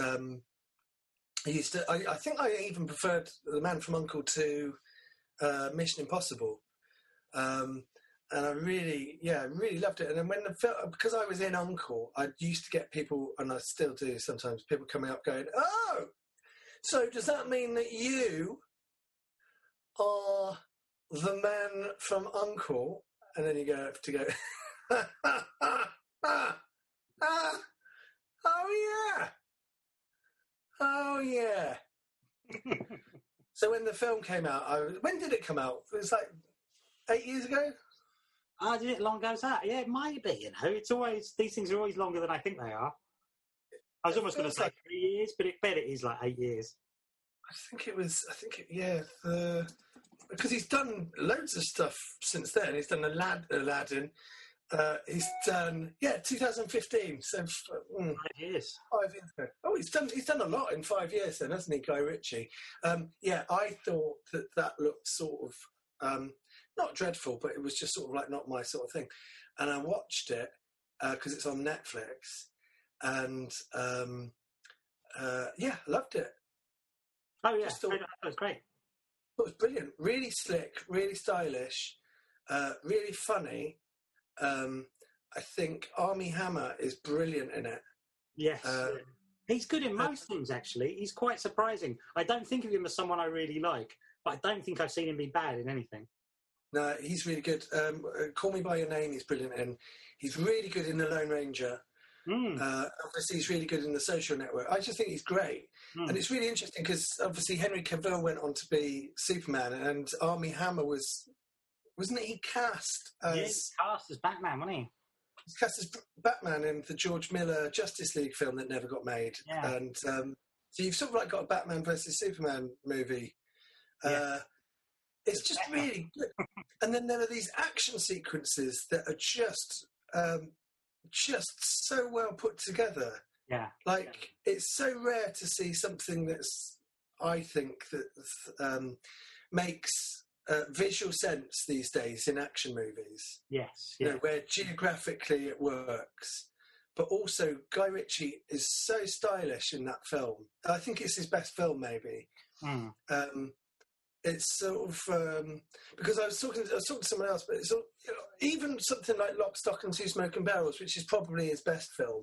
I think I even preferred The Man from U.N.C.L.E. to Mission Impossible, and I really loved it. And then because I was in U.N.C.L.E., I used to get people, and I still do sometimes, people coming up going, "Oh, so does that mean that you are the man from U.N.C.L.E.?" And then you have to go, oh yeah. So when the film came out, when did it come out? It was like 8 years ago? Did it long ago as that? Yeah, it might be, It's always, these things are always longer than I think they are. I was almost going to say 3 years, but I bet it is like 8 years. Because he's done loads of stuff since then. He's done Aladdin. He's done 2015. So 5 years. 5 years ago. Oh, he's done a lot in 5 years then, hasn't he, Guy Ritchie? I thought that looked sort of not dreadful, but it was just sort of like not my sort of thing. And I watched it because it's on Netflix, and loved it. Oh yeah, that was great. It was brilliant. Really slick, really stylish, really funny. I think Armie Hammer is brilliant in it. Yes. He's good in most things, actually. He's quite surprising. I don't think of him as someone I really like, but I don't think I've seen him be bad in anything. No, he's really good. Call Me By Your Name, he's brilliant in. He's really good in The Lone Ranger. Obviously, he's really good in The Social Network. I just think he's great. And it's really interesting because, obviously, Henry Cavill went on to be Superman, and Armie Hammer wasn't he cast as... Yeah, cast as Batman, wasn't he? He was cast as Batman in the George Miller Justice League film that never got made. Yeah. And so you've sort of like got a Batman versus Superman movie. It's just really good. And then there are these action sequences that are just just so well put together. Yeah. Like, it's so rare to see something that's, I think, that makes visual sense these days in action movies. Yes. You Yeah. know, where geographically it works. But also, Guy Ritchie is so stylish in that film. I think it's his best film, maybe. Mm. It's sort of because I was talking to someone else, but it's all, you know, even something like Lock, Stock and Two Smoking Barrels, which is probably his best film.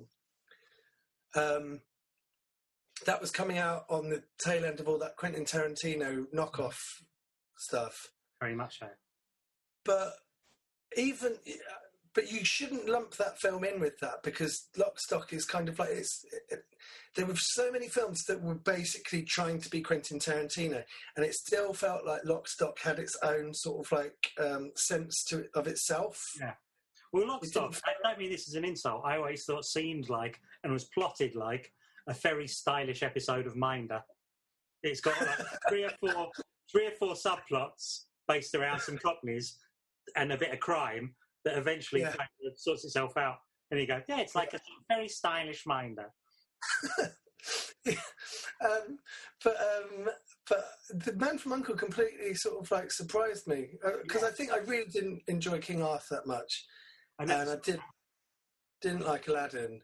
That was coming out on the tail end of all that Quentin Tarantino knockoff stuff. Very much so. But you shouldn't lump that film in with that, because Lock, Stock is kind of like there were so many films that were basically trying to be Quentin Tarantino, and it still felt like Lock, Stock had its own sort of like sense to it of itself. Yeah. Well, Lock, Stock, I don't mean this as an insult. I always thought seemed like and was plotted like a very stylish episode of Minder. It's got like three or four subplots based around some cockneys and a bit of crime that eventually kind of sorts itself out. And you go, yeah, it's like a very stylish Minder. But The Man from U.N.C.L.E. completely sort of like surprised me, because I think I really didn't enjoy King Arthur that much, and I didn't like Aladdin.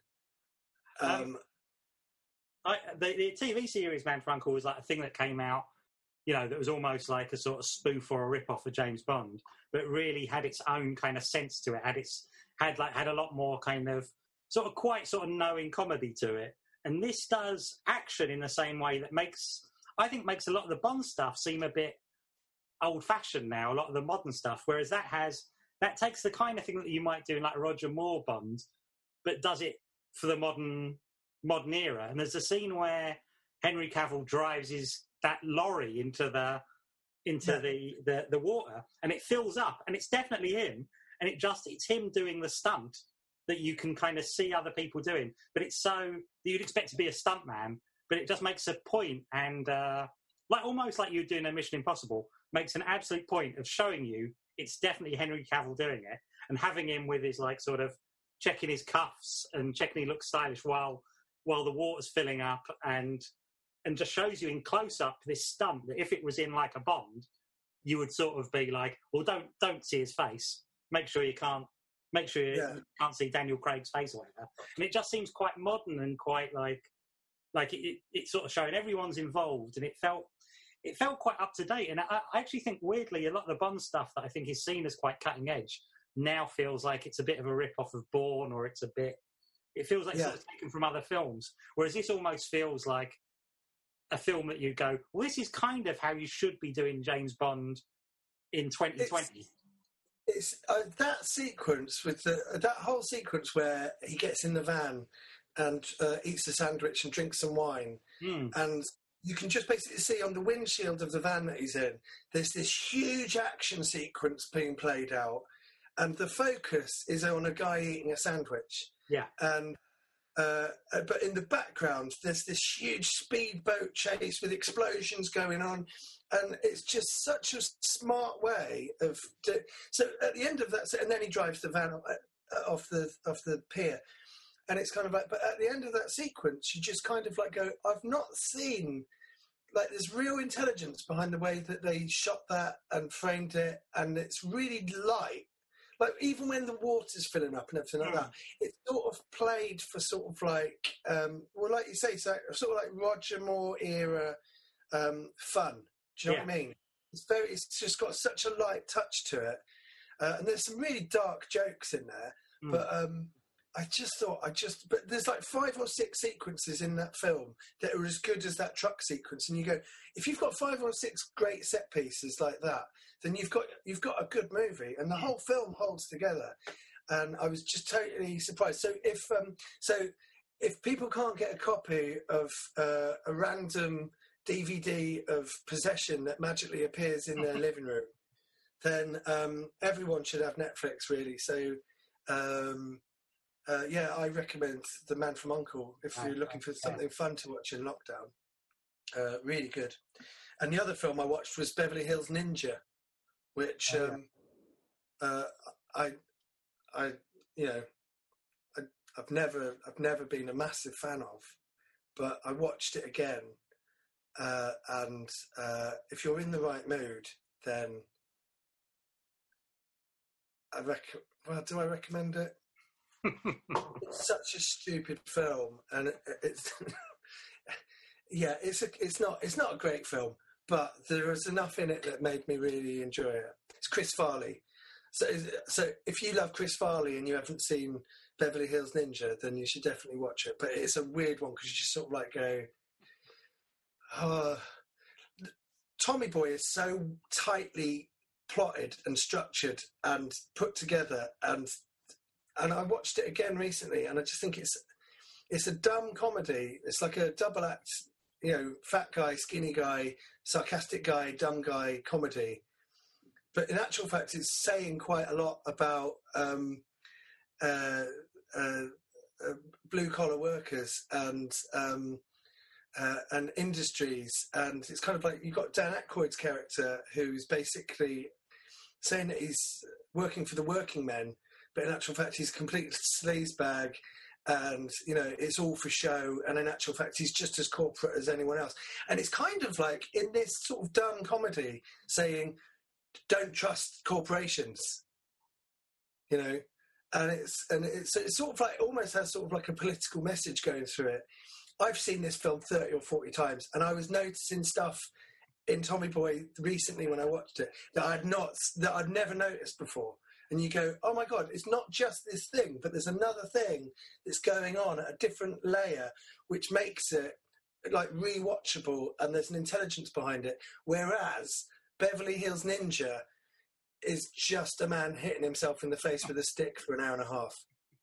The TV series Man from U.N.C.L.E. was like a thing that came out, you know, that was almost like a sort of spoof or a rip-off of James Bond, but really had its own kind of sense to it. Had a lot more kind of sort of knowing comedy to it. And this does action in the same way that makes a lot of the Bond stuff seem a bit old-fashioned now, a lot of the modern stuff, whereas that takes the kind of thing that you might do in like a Roger Moore Bond, but does it for the modern era. And there's a scene where Henry Cavill drives that lorry into the water, and it fills up, and it's definitely him, and it's him doing the stunt that you can kind of see other people doing, but it's so that you'd expect to be a stuntman, but it just makes a point, and like almost like you're doing a Mission Impossible, makes an absolute point of showing you it's definitely Henry Cavill doing it, and having him with his like sort of checking his cuffs and checking he looks stylish while the water's filling up, and just shows you in close up this stunt that if it was in like a Bond, you would sort of be like, well, don't see his face. Make sure you can't see Daniel Craig's face or whatever. And it just seems quite modern and quite like it's sort of showing everyone's involved, and it felt quite up to date. And I actually think weirdly a lot of the Bond stuff that I think is seen as quite cutting edge now feels like it's a bit of a rip off of Bourne, or it feels like it's sort of taken from other films. Whereas this almost feels like a film that you go, well, this is kind of how you should be doing James Bond in 2020. It's that sequence with that whole sequence where he gets in the van and eats a sandwich and drinks some wine, and you can just basically see on the windshield of the van that he's in, there's this huge action sequence being played out, and the focus is on a guy eating a sandwich. Yeah, and but in the background, there's this huge speedboat chase with explosions going on, and it's just such a smart way of. So at the end of that, and then he drives the van off the pier, and it's kind of like. But at the end of that sequence, you just kind of like go, I've not seen. Like, there's real intelligence behind the way that they shot that and framed it, and it's really light. Like, even when the water's filling up and everything like that, it's sort of played for sort of like, well, like you say, so sort of like Roger Moore era fun. Do you know what I mean? It's just got such a light touch to it. And there's some really dark jokes in there. But but there's like 5 or 6 sequences in that film that are as good as that truck sequence. And you go, if you've got 5 or 6 great set pieces like that, then you've got a good movie, and the whole film holds together. And I was just totally surprised. So if people can't get a copy of a random DVD of Possession that magically appears in their living room, then everyone should have Netflix, really. So I recommend The Man from U.N.C.L.E. if you're looking for something fun to watch in lockdown. Really good. And the other film I watched was Beverly Hills Ninja, which I I've never been a massive fan of, but I watched it again, and if you're in the right mood, then do I recommend it? It's such a stupid film, and it's yeah, it's not a great film, but there is enough in it that made me really enjoy it. It's Chris Farley, so if you love Chris Farley and you haven't seen Beverly Hills Ninja, then you should definitely watch it. But it's a weird one because you just sort of like go, Tommy Boy is so tightly plotted and structured and put together, and I watched it again recently, and I just think it's a dumb comedy. It's like a double act, fat guy, skinny guy, sarcastic guy, dumb guy comedy. But in actual fact, it's saying quite a lot about blue collar workers and industries, and it's kind of like you've got Dan Aykroyd's character who's basically saying that he's working for the working men, but in actual fact he's a complete sleazebag, and it's all for show, and in actual fact he's just as corporate as anyone else. And it's kind of like in this sort of dumb comedy saying don't trust corporations, and it's sort of like almost has sort of like a political message going through it. I've seen this film 30 or 40 times, and I was noticing stuff in Tommy Boy recently when I watched it that I'd never noticed before. And you go, oh my God, it's not just this thing, but there's another thing that's going on at a different layer, which makes it like rewatchable, and there's an intelligence behind it. Whereas Beverly Hills Ninja is just a man hitting himself in the face with a stick for an hour and a half,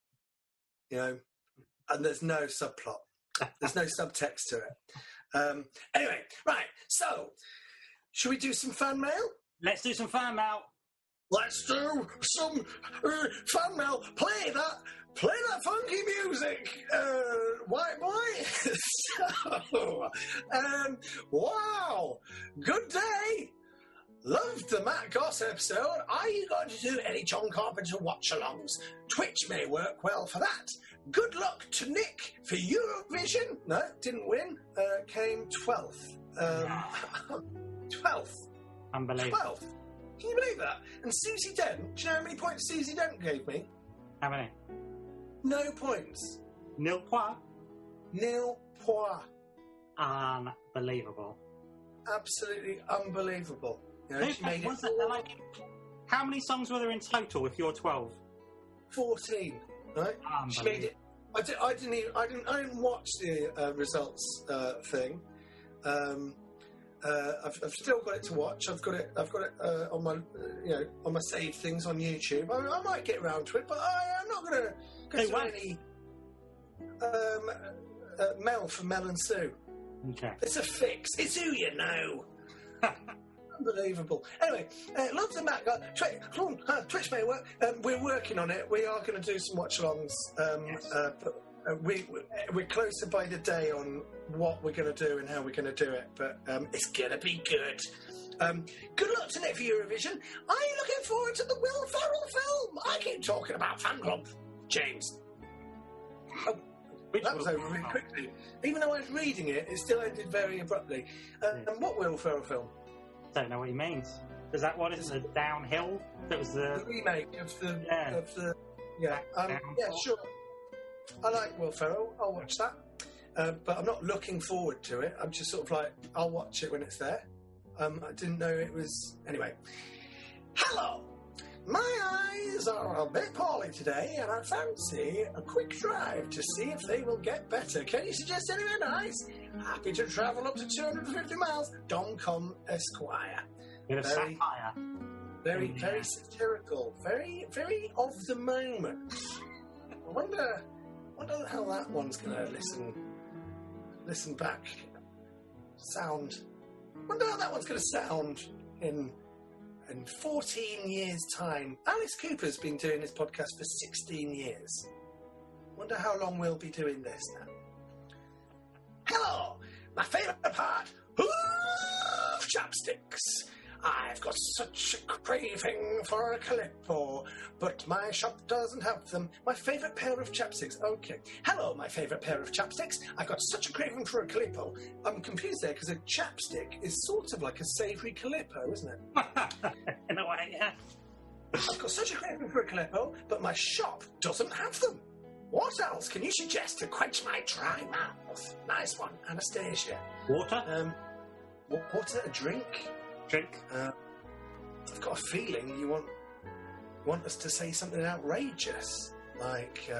and there's no subplot. There's no subtext to it. Anyway, right, so should we do some fan mail? Let's do some fan mail. Let's do some fan mail. Play that funky music, white boy. So, wow, good day. Loved the Matt Goss episode. Are you going to do any John Carpenter watch-alongs? Twitch may work well for that. Good luck to Nick for Eurovision. No, didn't win. Came 12th. 12th. Unbelievable. 12th. Can you believe that? And Susie Dent, do you know how many points Susie Dent gave me? How many? No points. Nil point. Nil point. Unbelievable. Absolutely unbelievable. She made it. How many songs were there in total if you're 12? 14. Right? She made it. I didn't watch the results thing. I've still got it to watch. I've got it on my on my saved things on YouTube. I might get around to it, but I'm not going to go through any Mel from Mel and Sue. Okay, it's a fix. It's who you know. Unbelievable. Anyway, lots of Matt. Twitch may work. We're working on it. We are going to do some watch-alongs. But we're closer by the day on what we're going to do and how we're going to do it. But it's going to be good. Good luck to Nick for Eurovision. Are you looking forward to the Will Ferrell film? I keep talking about Fan Club, James. Oh, that was over really quickly. Even though I was reading it, it still ended very abruptly. And what Will Ferrell film? Don't know what he means. Is that what is it? Downhill? That was the remake of the yeah, sure. I like Will Ferrell. I'll watch that, but I'm not looking forward to it. I'm just sort of like I'll watch it when it's there. I didn't know it was anyway. Hello. My eyes are a bit poorly today, and I fancy a quick drive to see if they will get better. Can you suggest anywhere nice? Happy to travel up to 250 miles. Domcom Esquire. Bit of satire. Very satirical. Very, very of the moment. I wonder how that one's going to listen back. Sound. I wonder how that one's going to sound in 14 years' time. Alice Cooper's been doing this podcast for 16 years. Wonder how long we'll be doing this now. Hello! My favourite part, chopsticks. I've got such a craving for a Calippo, but my shop doesn't have them. My favourite pair of chapsticks. Okay. Hello, my favourite pair of chapsticks. I've got such a craving for a Calippo. I'm confused there because a chapstick is sort of like a savoury Calippo, isn't it? In a way, yeah. I've got such a craving for a Calippo, but my shop doesn't have them. What else can you suggest to quench my dry mouth? Nice one, Anastasia. Water? Water, a drink? Drink? I've got a feeling you want us to say something outrageous, like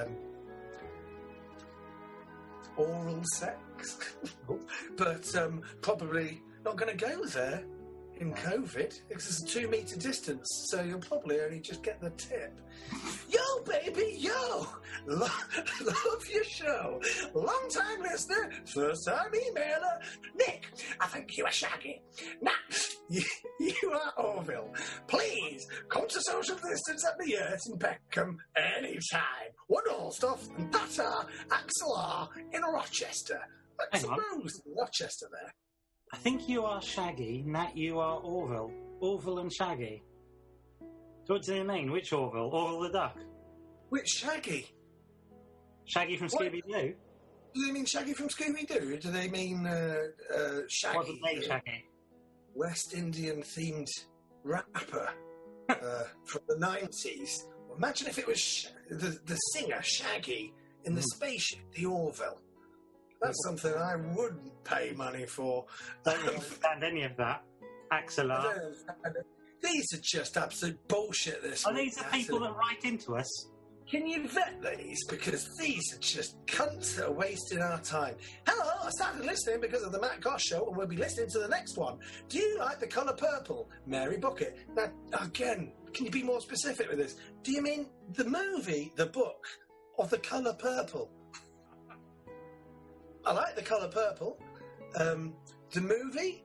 oral sex, but probably not going to go there in COVID because it's a 2 metre distance, so you'll probably only just get the tip. Yo, baby, yo! Love your show. Long time listener, first time emailer. Nick, I think you are Shaggy. Nah, you are Orville. Please come to social distance at the Yurt in Peckham anytime. One all stuff and Tata Axelar in Rochester. What's the rose in Rochester there? I think you are Shaggy, Nat, you are Orville. Orville and Shaggy. So what do they mean? Which Orville? Orville the Duck? Which Shaggy? Shaggy from What? Scooby-Doo? Do they mean Shaggy from Scooby-Doo? Do they mean Shaggy, Wasn't they Shaggy? West Indian themed rapper from the 90s? Well, imagine if it was the singer Shaggy in the spaceship, the Orville. That's something I wouldn't pay money for. Don't understand any of that. I Axelar. don't understand it. These are just absolute bullshit this Are week, these the people Natalie. that write into us? Can you vet these? Because these are just cunts that are wasting our time. Hello, I started listening because of the Matt Goss show and we'll be listening to the next one. Do you like the colour purple? Mary Bucket. Now, again, can you be more specific with this? Do you mean the movie, the book, of the colour purple? I like the colour purple. The movie,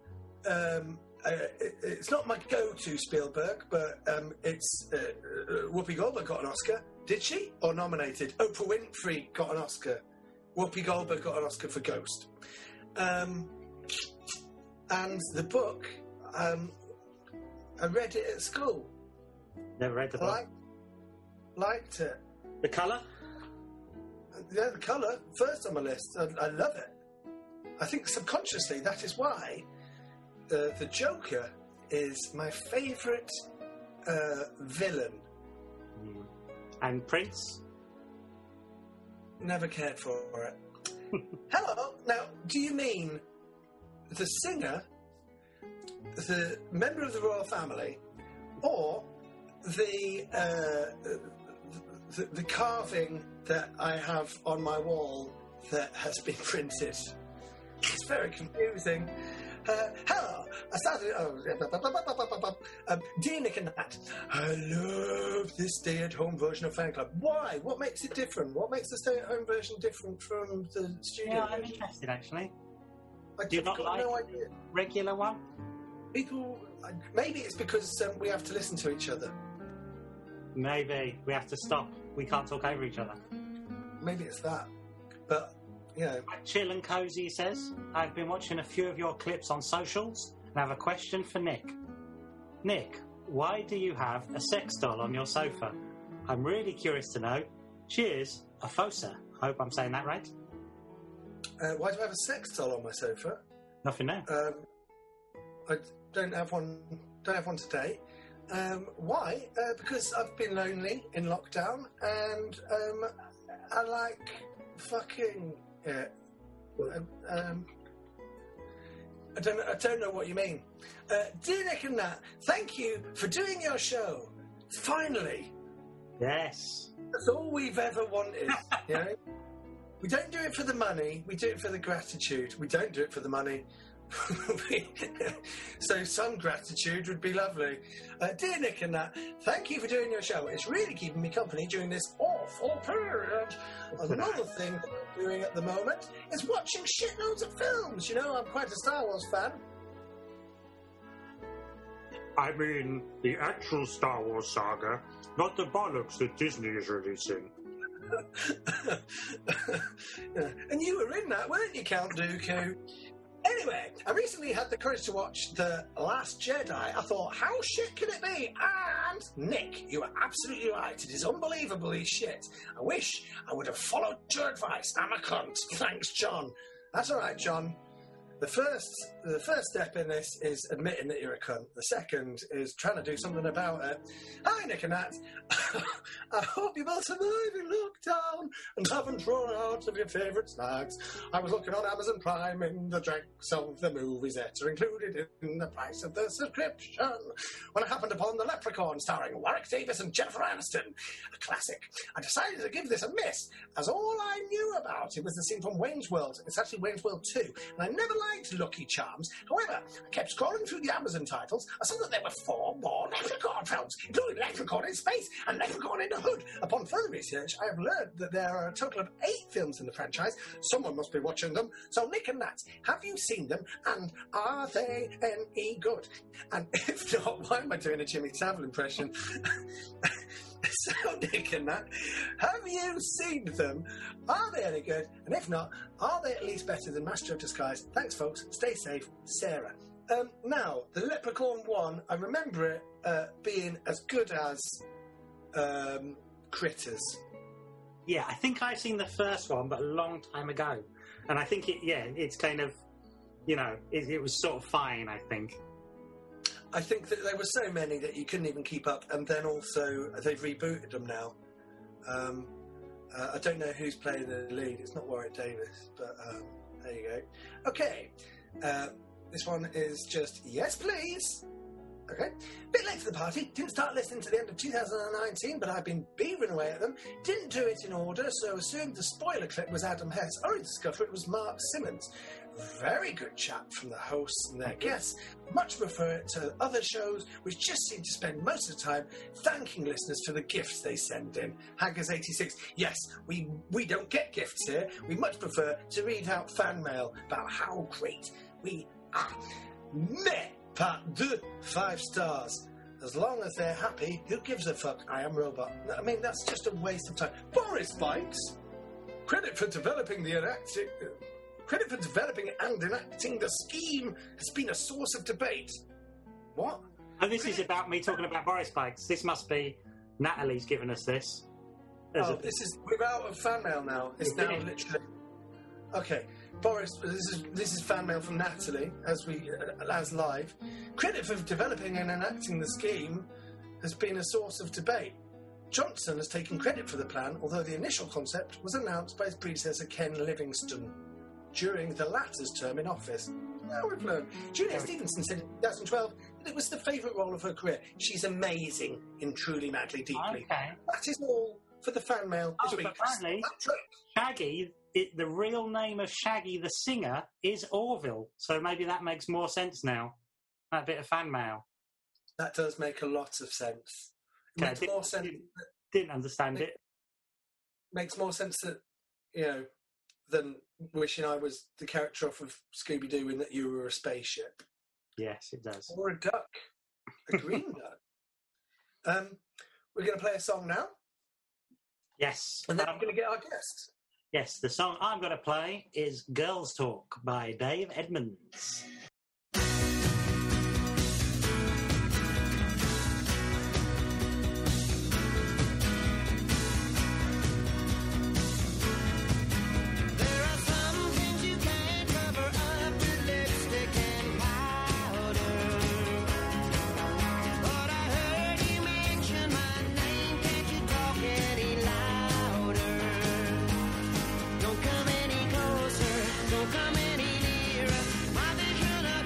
it's not my go-to Spielberg, but it's Whoopi Goldberg got an Oscar. Did she? Or nominated? Oprah Winfrey got an Oscar. Whoopi Goldberg got an Oscar for Ghost. And the book, I read it at school. Never read the book. Liked it. The colour? Yeah, the colour, first on my list. I love it. I think subconsciously that is why the Joker is my favourite villain. And Prince? Never cared for it. Hello. Now, do you mean the singer, the member of the royal family, or the carving that I have on my wall that has been printed? It's very confusing. Hello, I started. Dear Nick and Nat, I love this stay-at-home version of Fan Club. Why? What makes it different? What makes the stay-at-home version different from the studio Yeah, I'm version? interested actually. I've Do you not got like no idea. regular one? People, maybe it's because we have to listen to each other. Maybe. We have to stop. We can't talk over each other. Maybe it's that. But, you know, Chill and Cozy says, I've been watching a few of your clips on socials and I have a question for Nick. Nick, why do you have a sex doll on your sofa? I'm really curious to know. Cheers, Afosa. Hope I'm saying that right. why do I have a sex doll on my sofa? Nothing there. I don't have one. Don't have one today. Why? Because I've been lonely in lockdown, and I like fucking it. I don't know what you mean. Dear Nick and Nat, thank you for doing your show. Finally, Yes. that's all we've ever wanted. You know, we don't do it for the money. We do it for the gratitude. We don't do it for the money. So some gratitude would be lovely. Dear Nick and Nat, thank you for doing your show. It's really keeping me company during this awful period. Another thing that I'm doing at the moment is watching shitloads of films. You know, I'm quite a Star Wars fan. I mean, the actual Star Wars saga, not the bollocks that Disney is releasing. Yeah. And you were in that, weren't you, Count Dooku? Anyway, I recently had the courage to watch The Last Jedi. I thought, how shit can it be? And Nick, you were absolutely right. It is unbelievably shit. I wish I would have followed your advice. I'm a cunt. Thanks, John. That's all right, John. The first step in this is admitting that you're a cunt. The second is trying to do something about it. Hi, Nick and Nat. I hope you've all survived in lockdown and haven't run out of your favourite snacks. I was looking on Amazon Prime and the drinks of the movies that are included in the price of the subscription when I happened upon The Leprechaun starring Warwick Davis and Jennifer Aniston, a classic. I decided to give this a miss, as all I knew about it was the scene from Wayne's World. It's actually Wayne's World 2, and I never liked Lucky Charms. However, I kept scrolling through the Amazon titles. I saw that there were 4 more Leprechaun films, including Leprechaun in Space and Leprechaun in the Hood. Upon further research, I have learned that there are a total of 8 films in the franchise. Someone must be watching them. So, Nick and Nat, have you seen them, and are they any good? And if not, why am I doing a Jimmy Savile impression? So, Nick and Nat, have you seen them? Are they any good? And if not, are they at least better than Master of Disguise? Thanks, folks. Stay safe. Sarah. Now, the Leprechaun 1, I remember it being as good as Critters. Yeah, I think I've seen the first one, but a long time ago. And I think it's kind of, it was sort of fine, I think. I think that there were so many that you couldn't even keep up, and then also they've rebooted them now. I don't know who's playing the lead. It's not Warwick Davis, but there you go. Okay, this one is just yes, please. Okay, bit late to the party. Didn't start listening to the end of 2019, but I've been beavering away at them. Didn't do it in order, so assumed the spoiler clip was Adam Hess. Only discovered it was Mark Simmons. Very good chat from the hosts and their guests. Much prefer it to other shows, which just seem to spend most of the time thanking listeners for the gifts they send in. Haggers86, yes, we don't get gifts here. We much prefer to read out fan mail about how great we are. Mais pas de 5 stars. As long as they're happy, who gives a fuck? I am Robot. I mean, that's just a waste of time. Boris Bikes, credit for developing and enacting the scheme has been a source of debate. What? And this is about me talking about Boris Bikes. This must be Natalie's given us this. We're out of fan mail now. It's now literally... Okay, Boris, this is fan mail from Natalie, as live. Credit for developing and enacting the scheme has been a source of debate. Johnson has taken credit for the plan, although the initial concept was announced by his predecessor Ken Livingstone during the latter's term in office. Now we've learned. Julia Stevenson said in 2012 that it was the favourite role of her career. She's amazing in Truly, Madly, Deeply. Okay. That is all for the fan mail this week. Apparently, Shaggy, the real name of Shaggy the singer is Orville, so maybe that makes more sense now. That bit of fan mail. That does make a lot of sense. It makes more sense. Didn't understand it. Makes more sense that, than wishing I was the character off of Scooby-Doo and that you were a spaceship. Yes, it does. Or a duck. A green duck. We're going to play a song now. Yes. And then I'm going to get our guest. Yes, the song I'm going to play is Girls Talk by Dave Edmunds. Don't come any closer, don't come any nearer. My vision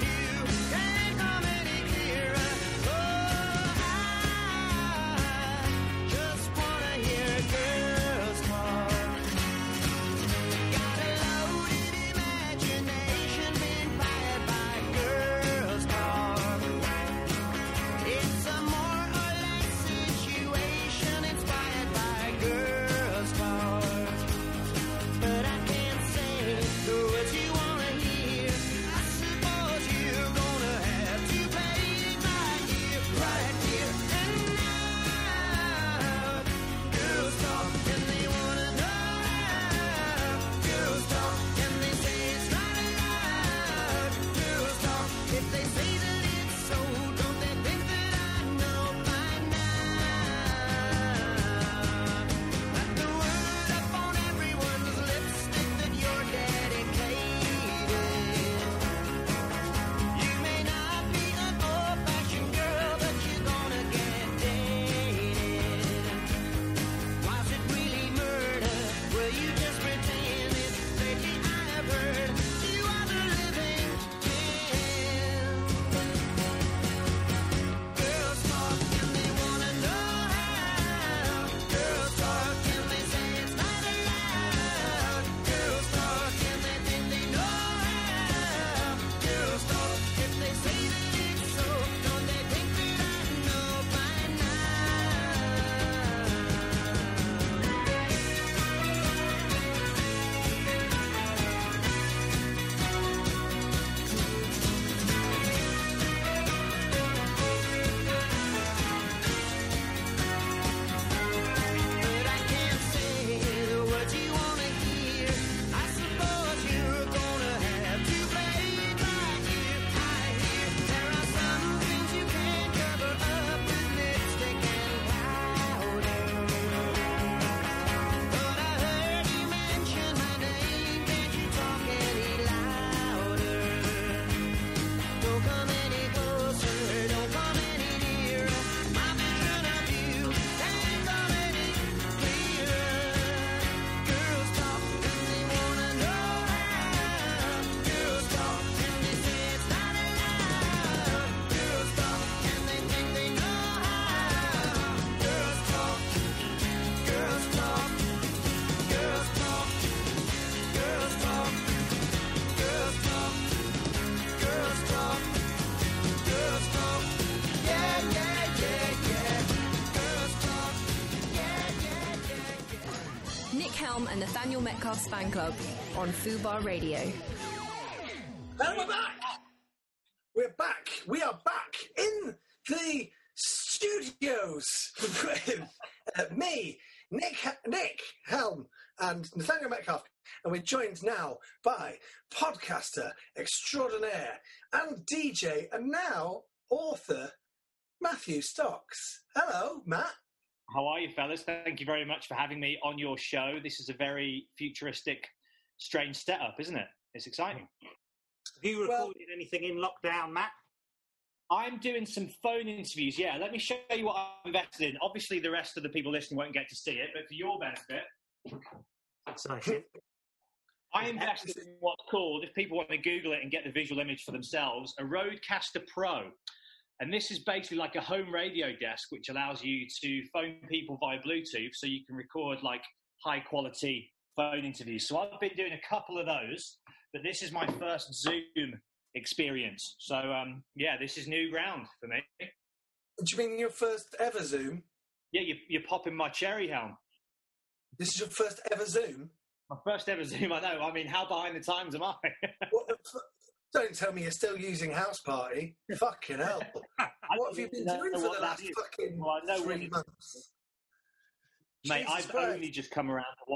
and Nathaniel Metcalf's fan club on Fubar Radio. And we're back! We're back! We are back in the studios with me, Nick Helm, and Nathaniel Metcalf. And we're joined now by podcaster extraordinaire and DJ and now author Matthew Stocks. Hello, Matt. How are you, fellas? Thank you very much for having me on your show. This is a very futuristic, strange setup, isn't it? It's exciting. Have you recorded anything in lockdown, Matt? I'm doing some phone interviews, yeah. Let me show you what I'm invested in. Obviously, the rest of the people listening won't get to see it, but for your benefit, Exciting. I invested in what's called, if people want to Google it and get the visual image for themselves, a Rodecaster Pro. And this is basically like a home radio desk, which allows you to phone people via Bluetooth so you can record like high quality phone interviews. So I've been doing a couple of those, but this is my first Zoom experience. So, yeah, this is new ground for me. Do you mean your first ever Zoom? Yeah, you're popping my cherry, Helm. This is your first ever Zoom? My first ever Zoom, I know. I mean, how behind the times am I? Don't tell me you're still using House Party. Fucking hell. What have you been doing for the last fucking 3 months? Mate, Jesus I've Christ. only just come around to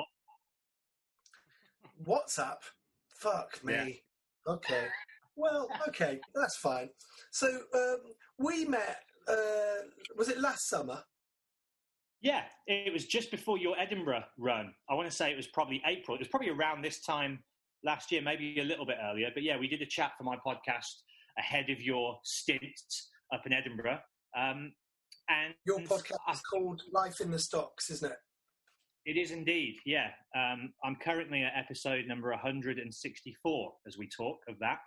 what? WhatsApp? Fuck me. Yeah. Okay. Well, okay, that's fine. So we met, was it last summer? Yeah, it was just before your Edinburgh run. I want to say it was probably April. It was probably around this time last year, maybe a little bit earlier. But yeah, we did a chat for my podcast ahead of your stint up in Edinburgh. And Your podcast is called Life in the Stocks, isn't it? It is indeed, yeah. I'm currently at episode number 164 as we talk of that.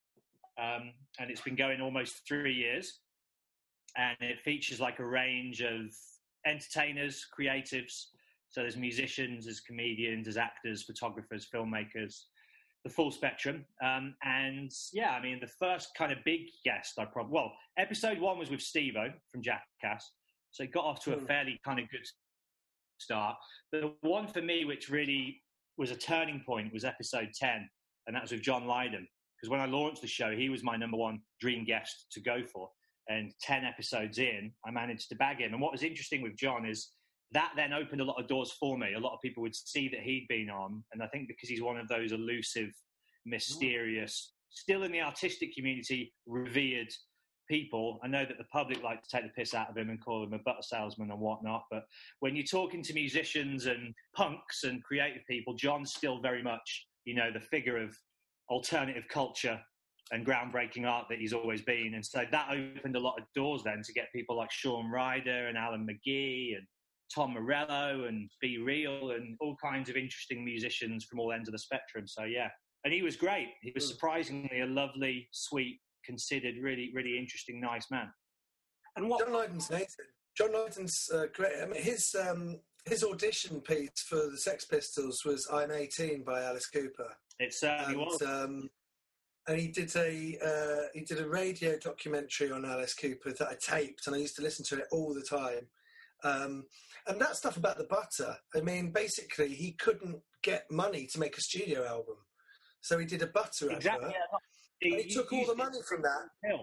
And it's been going almost 3 years. And it features like a range of entertainers, creatives. So there's musicians, there's comedians, there's actors, photographers, filmmakers, the full spectrum. And yeah, I mean, the first kind of big guest episode 1 was with Steve-O from Jackass. So it got off to a fairly kind of good start. But the one for me, which really was a turning point, was episode 10. And that was with John Lydon. Because when I launched the show, he was my number one dream guest to go for. And 10 episodes in, I managed to bag him. And what was interesting with John is that then opened a lot of doors for me. A lot of people would see that he'd been on. And I think because he's one of those elusive, mysterious, still in the artistic community, revered people, I know that the public like to take the piss out of him and call him a butter salesman and whatnot. But when you're talking to musicians and punks and creative people, John's still very much, the figure of alternative culture and groundbreaking art that he's always been. And so that opened a lot of doors then to get people like Shawn Ryder and Alan McGee and Tom Morello and Be Real and all kinds of interesting musicians from all ends of the spectrum. So, yeah. And he was great. He was surprisingly a lovely, sweet, considered, really, really interesting, nice man. And what? John Lydon's Nathan. John Lydon's great. I mean, his audition piece for the Sex Pistols was I'm 18 by Alice Cooper. It certainly was. And he did a radio documentary on Alice Cooper that I taped, and I used to listen to it all the time. And that stuff about the butter, I mean, basically he couldn't get money to make a studio album, so he did a butter advert. Yeah. He took all the money from that.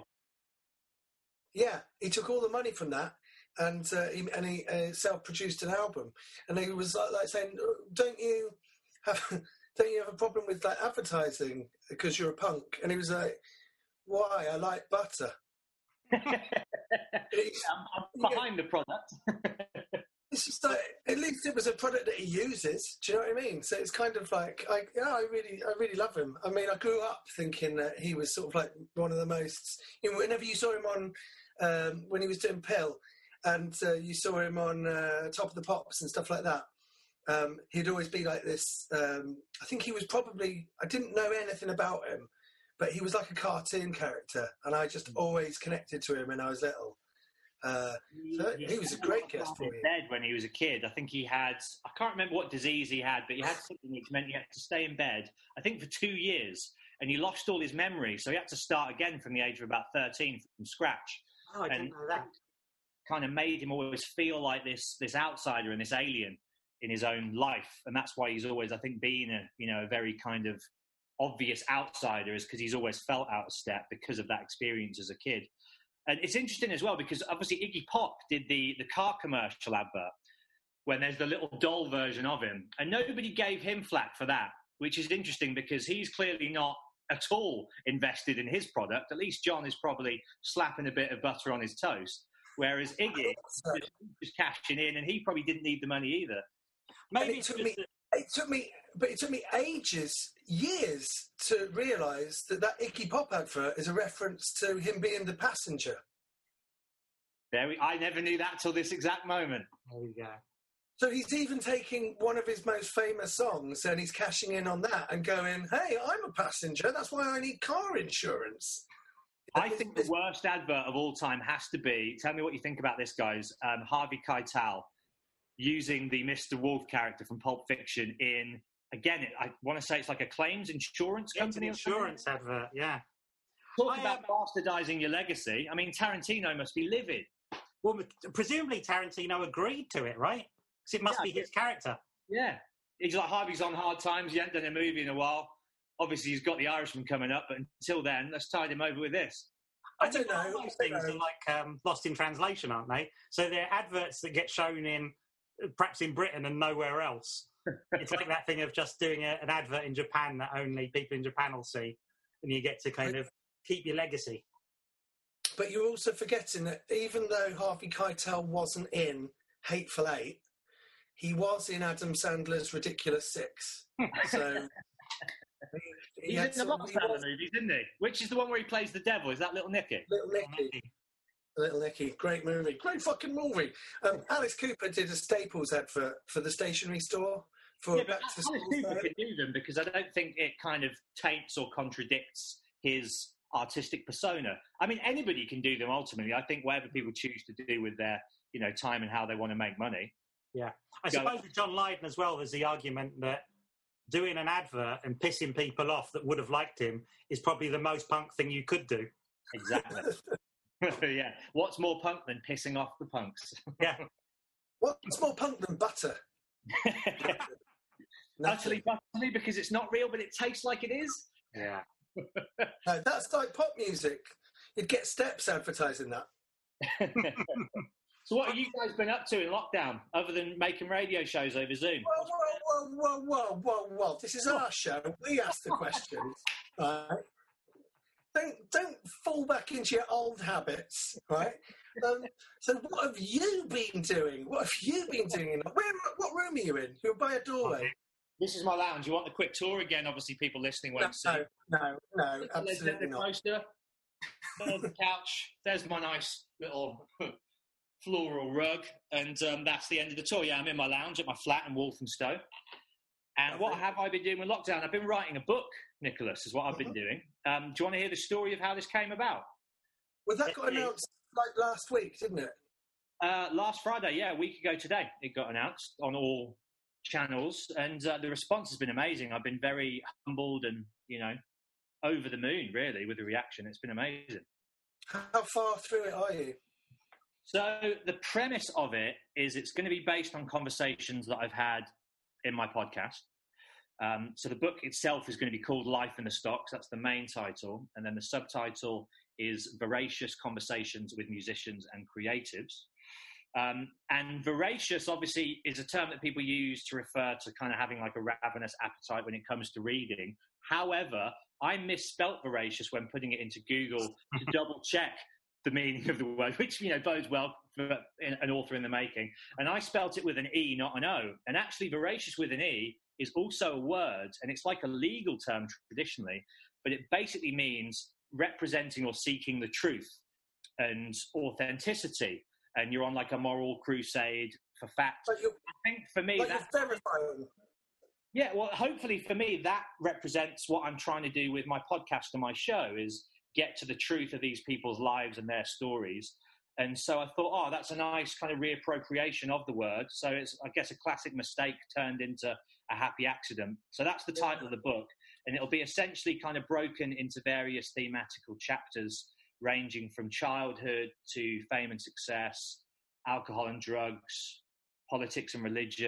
Yeah, he took all the money from that, and he self-produced an album. And he was like saying, "Don't you have a problem with like advertising because you're a punk?" And he was like, "Why? I like butter." I'm behind the product. It's just like, at least it was a product that he uses. Do you know what I mean? So it's kind of like, I really love him. I mean, I grew up thinking that he was sort of like one of the most. Whenever you saw him on when he was doing Pill, and you saw him on Top of the Pops and stuff like that, he'd always be like this. I think he was probably. I didn't know anything about him, but he was like a cartoon character, and I just always connected to him when I was little. So he was a great guest for me. Bed when he was a kid. I think he had, I can't remember what disease he had, but he had something which meant he had to stay in bed, I think for 2 years, and he lost all his memory, so he had to start again from the age of about 13 from scratch. Oh, I didn't know that. Kind of made him always feel like this outsider and this alien. in his own life, and that's why he's always, I think, been a very kind of obvious outsider, is because he's always felt out of step because of that experience as a kid. And it's interesting as well because obviously Iggy Pop did the car commercial advert when there's the little doll version of him, and nobody gave him flack for that, which is interesting because he's clearly not at all invested in his product. At least John is probably slapping a bit of butter on his toast, whereas Iggy was just cashing in, and he probably didn't need the money either. Maybe it took me ages, years to realise that Iggy Pop advert is a reference to him being the passenger. I never knew that till this exact moment. There we go. So he's even taking one of his most famous songs and he's cashing in on that and going, hey, I'm a passenger, that's why I need car insurance. I think the worst advert of all time has to be, tell me what you think about this, guys, Harvey Keitel using the Mr. Wolf character from Pulp Fiction in, again, I want to say it's like a claims insurance company. It's an insurance advert, yeah. Talk about bastardising your legacy. I mean, Tarantino must be livid. Well, presumably Tarantino agreed to it, right? Because it must be his character. Yeah. He's like, Harvey's on hard times. He hasn't done a movie in a while. Obviously, he's got The Irishman coming up, but until then, let's tide him over with this. I don't know. Those things are like lost in translation, aren't they? So they're adverts that get shown in, perhaps in Britain and nowhere else. It's like that thing of just doing an advert in Japan that only people in Japan will see, and you get to kind of keep your legacy. But you're also forgetting that even though Harvey Keitel wasn't in Hateful Eight, he was in Adam Sandler's Ridiculous Six. So he's in a lot of Sandler movies, isn't he? Which is the one where he plays the devil? Is that Little Nicky? Little Nicky, great movie, great fucking movie. Alice Cooper did a Staples advert for the stationery store. But Alice Cooper could do them because I don't think it kind of taints or contradicts his artistic persona. I mean, anybody can do them ultimately. I think whatever people choose to do with their, time and how they want to make money. Yeah. I suppose with John Lydon as well, there's the argument that doing an advert and pissing people off that would have liked him is probably the most punk thing you could do. Exactly. Yeah. What's more punk than pissing off the punks? Yeah. What's more punk than butter? Utterly buttery because it's not real, but it tastes like it is. Yeah. No, that's like pop music. You'd get Steps advertising that. So what have you guys been up to in lockdown, other than making radio shows over Zoom? Whoa. This is our show. We ask the questions. Right? Don't fall back into your old habits, right? So what have you been doing? What room are you in? You're by a doorway. This is my lounge. You want a quick tour again? Obviously, people listening won't see. No, absolutely not. Poster. There's the couch. There's my nice little floral rug. And that's the end of the tour. Yeah, I'm in my lounge at my flat in Walthamstow. And what have I been doing with lockdown? I've been writing a book, Nicholas, is what I've been doing. Do you want to hear the story of how this came about? Well, that got announced like last week, didn't it? Last Friday, yeah, a week ago today, it got announced on all channels, and the response has been amazing. I've been very humbled and, over the moon, really, with the reaction. It's been amazing. How far through it are you? So the premise of it is it's going to be based on conversations that I've had in my podcast. So the book itself is going to be called Life in the Stocks. That's the main title. And then the subtitle is Voracious Conversations with Musicians and Creatives. And voracious, obviously, is a term that people use to refer to kind of having like a ravenous appetite when it comes to reading. However, I misspelt voracious when putting it into Google to double check the meaning of the word, which, bodes well for an author in the making. And I spelt it with an E, not an O. And actually, voracious with an E is also a word, and it's like a legal term traditionally, but it basically means representing or seeking the truth and authenticity. And you're on like a moral crusade for fact. I think for me, that's terrifying. Yeah, well, hopefully for me, that represents what I'm trying to do with my podcast and my show, is get to the truth of these people's lives and their stories. And so I thought, that's a nice kind of reappropriation of the word. So it's, I guess, a classic mistake turned into a happy accident. So that's the title of the book. And it'll be essentially kind of broken into various thematical chapters, ranging from childhood to fame and success, alcohol and drugs, politics and religion,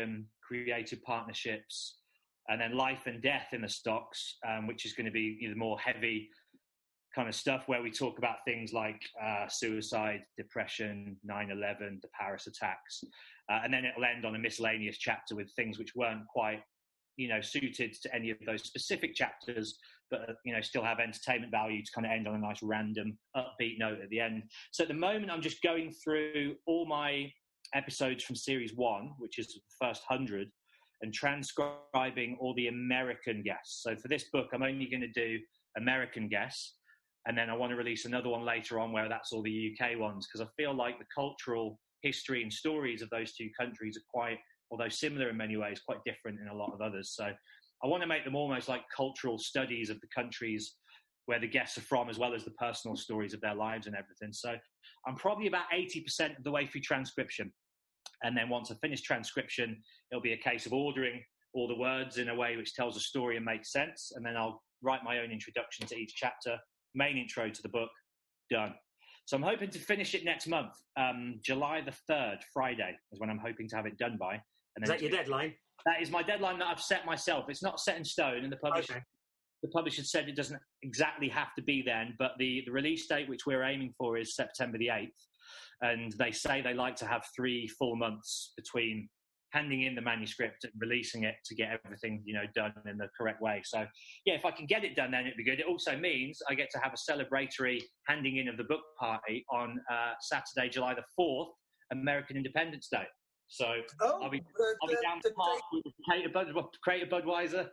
creative partnerships, and then life and death in the stocks, which is going to be the more heavy kind of stuff where we talk about things like suicide, depression, 9/11, the Paris attacks. And then it'll end on a miscellaneous chapter with things which weren't quite, suited to any of those specific chapters, but, still have entertainment value to kind of end on a nice random upbeat note at the end. So at the moment, I'm just going through all my episodes from series 1, which is the first 100, and transcribing all the American guests. So for this book, I'm only going to do American guests. And then I want to release another one later on where that's all the UK ones, because I feel like the cultural history and stories of those two countries are quite, although similar in many ways, quite different in a lot of others. So I want to make them almost like cultural studies of the countries where the guests are from, as well as the personal stories of their lives and everything. So I'm probably about 80% of the way through transcription. And then once I finish transcription, it'll be a case of ordering all the words in a way which tells a story and makes sense. And then I'll write my own introduction to each chapter, main intro to the book, done. So I'm hoping to finish it next month. July the 3rd, Friday, is when I'm hoping to have it done by. And Is that your deadline? That is my deadline that I've set myself. It's not set in stone, and the publisher said it doesn't exactly have to be then, but the release date, which we're aiming for, is September the 8th. And they say they like to have 3 full months between handing in the manuscript and releasing it to get everything, done in the correct way. So, yeah, if I can get it done, then it'd be good. It also means I get to have a celebratory handing in of the book party on Saturday, July the 4th, American Independence Day. So I'll be down the park with Creator Budweiser.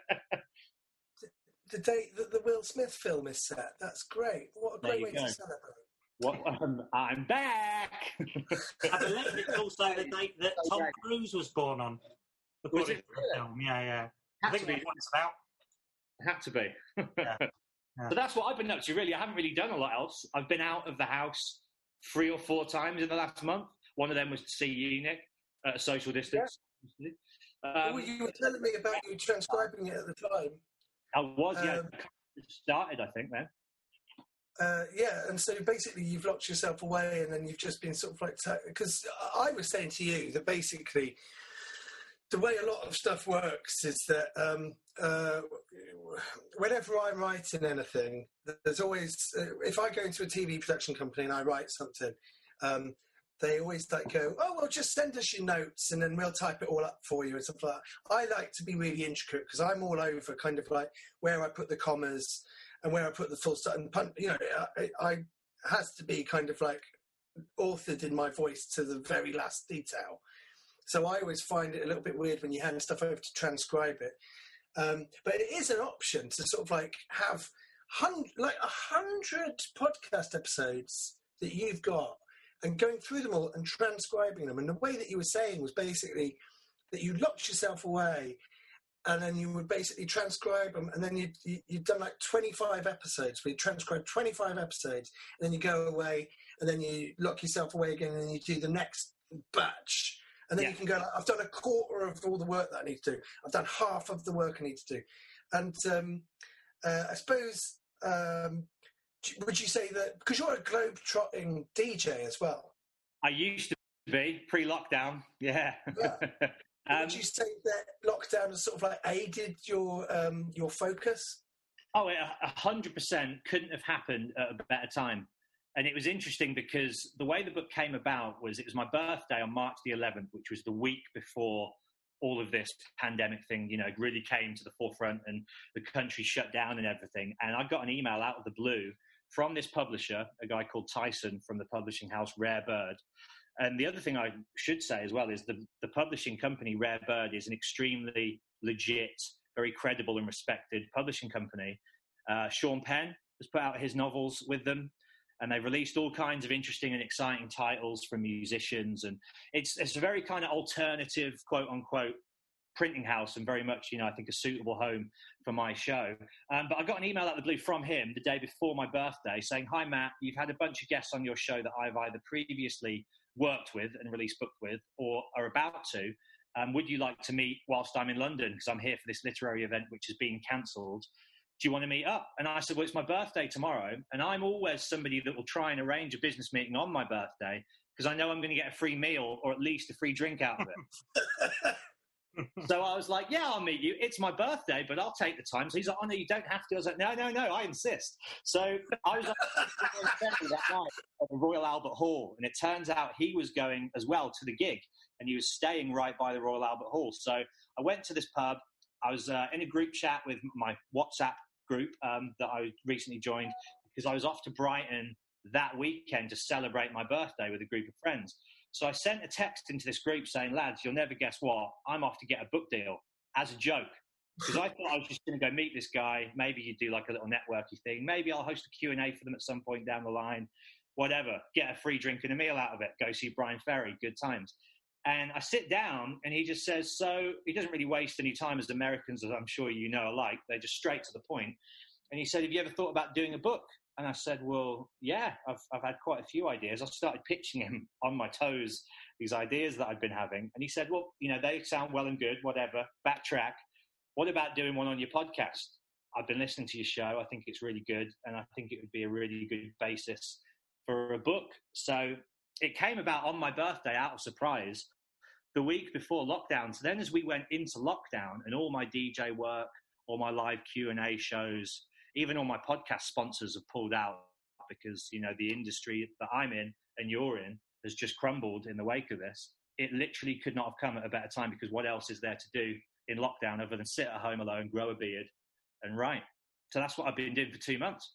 The date that the Will Smith film is set. That's great. What a great way to celebrate. I'm back. I believe it's also the date that Tom Cruise was born on. According to the film. Yeah. I think that's what it's about. Had to be. Yeah. So that's what I've been up to, really. I haven't really done a lot else. I've been out of the house 3 or 4 times in the last month. One of them was to see you, Nick, at a social distance. Yeah. You were telling me about you transcribing it at the time. I was, yeah. It started, I think, then. Yeah, and so basically you've locked yourself away and then you've just been sort of like... Because I was saying to you that basically the way a lot of stuff works is that whenever I'm writing anything, there's always... if I go into a TV production company and I write something... they always go, oh, well, just send us your notes and then we'll type it all up for you and stuff like that. I like to be really intricate because I'm all over kind of like where I put the commas and where I put the full stop. And, I has to be kind of like authored in my voice to the very last detail. So I always find it a little bit weird when you hand stuff over to transcribe it. But it is an option to sort of like have 100 podcast episodes that you've got, and going through them all and transcribing them. And the way that you were saying was basically that you locked yourself away and then you would basically transcribe them. And then you'd done like 25 episodes, where you transcribe 25 episodes, and then you go away and then you lock yourself away again and you do the next batch. And then you can go, like, I've done a quarter of all the work that I need to do. I've done half of the work I need to do. And I suppose... would you say that, because you're a globe-trotting DJ as well? I used to be, pre-lockdown, yeah. Would you say that lockdown has sort of like aided your focus? Oh, 100% couldn't have happened at a better time. And it was interesting because the way the book came about was, it was my birthday on March the 11th, which was the week before all of this pandemic thing, really came to the forefront and the country shut down and everything. And I got an email out of the blue from this publisher, a guy called Tyson from the publishing house Rare Bird. And the other thing I should say as well is the publishing company Rare Bird is an extremely legit, very credible and respected publishing company. Sean Penn has put out his novels with them, and they've released all kinds of interesting and exciting titles from musicians. And it's a very kind of alternative, quote unquote, printing house, and very much, I think a suitable home for my show. But I got an email out of the blue from him the day before my birthday saying, hi, Matt, you've had a bunch of guests on your show that I've either previously worked with and released book with or are about to. Would you like to meet whilst I'm in London? Because I'm here for this literary event, which is being cancelled. Do you want to meet up? And I said, well, it's my birthday tomorrow. And I'm always somebody that will try and arrange a business meeting on my birthday because I know I'm going to get a free meal or at least a free drink out of it. So I was like, yeah, I'll meet you. It's my birthday, but I'll take the time. So he's like, oh, no, you don't have to. I was like, no, I insist. So I was that night at the Royal Albert Hall, and it turns out he was going as well to the gig, and he was staying right by the Royal Albert Hall. So I went to this pub. I was in a group chat with my WhatsApp group that I recently joined because I was off to Brighton that weekend to celebrate my birthday with a group of friends. So I sent a text into this group saying, lads, you'll never guess what, I'm off to get a book deal, as a joke. Because I thought I was just going to go meet this guy. Maybe you do like a little networky thing. Maybe I'll host a Q&A for them at some point down the line. Whatever. Get a free drink and a meal out of it. Go see Brian Ferry. Good times. And I sit down and he just says, so he doesn't really waste any time, as Americans, as I'm sure you know alike. They're just straight to the point. And he said, have you ever thought about doing a book? And I said, well, yeah, I've had quite a few ideas. I started pitching him on my toes, these ideas that I've been having. And he said, well, you know, they sound well and good, whatever, backtrack. What about doing one on your podcast? I've been listening to your show. I think it's really good. And I think it would be a really good basis for a book. So it came about on my birthday out of surprise the week before lockdown. So then as we went into lockdown and all my DJ work, all my live Q&A shows, even all my podcast sponsors have pulled out because, you know, the industry that I'm in and you're in has just crumbled in the wake of this. It literally could not have come at a better time because what else is there to do in lockdown other than sit at home alone, grow a beard and write? So that's what I've been doing for 2 months.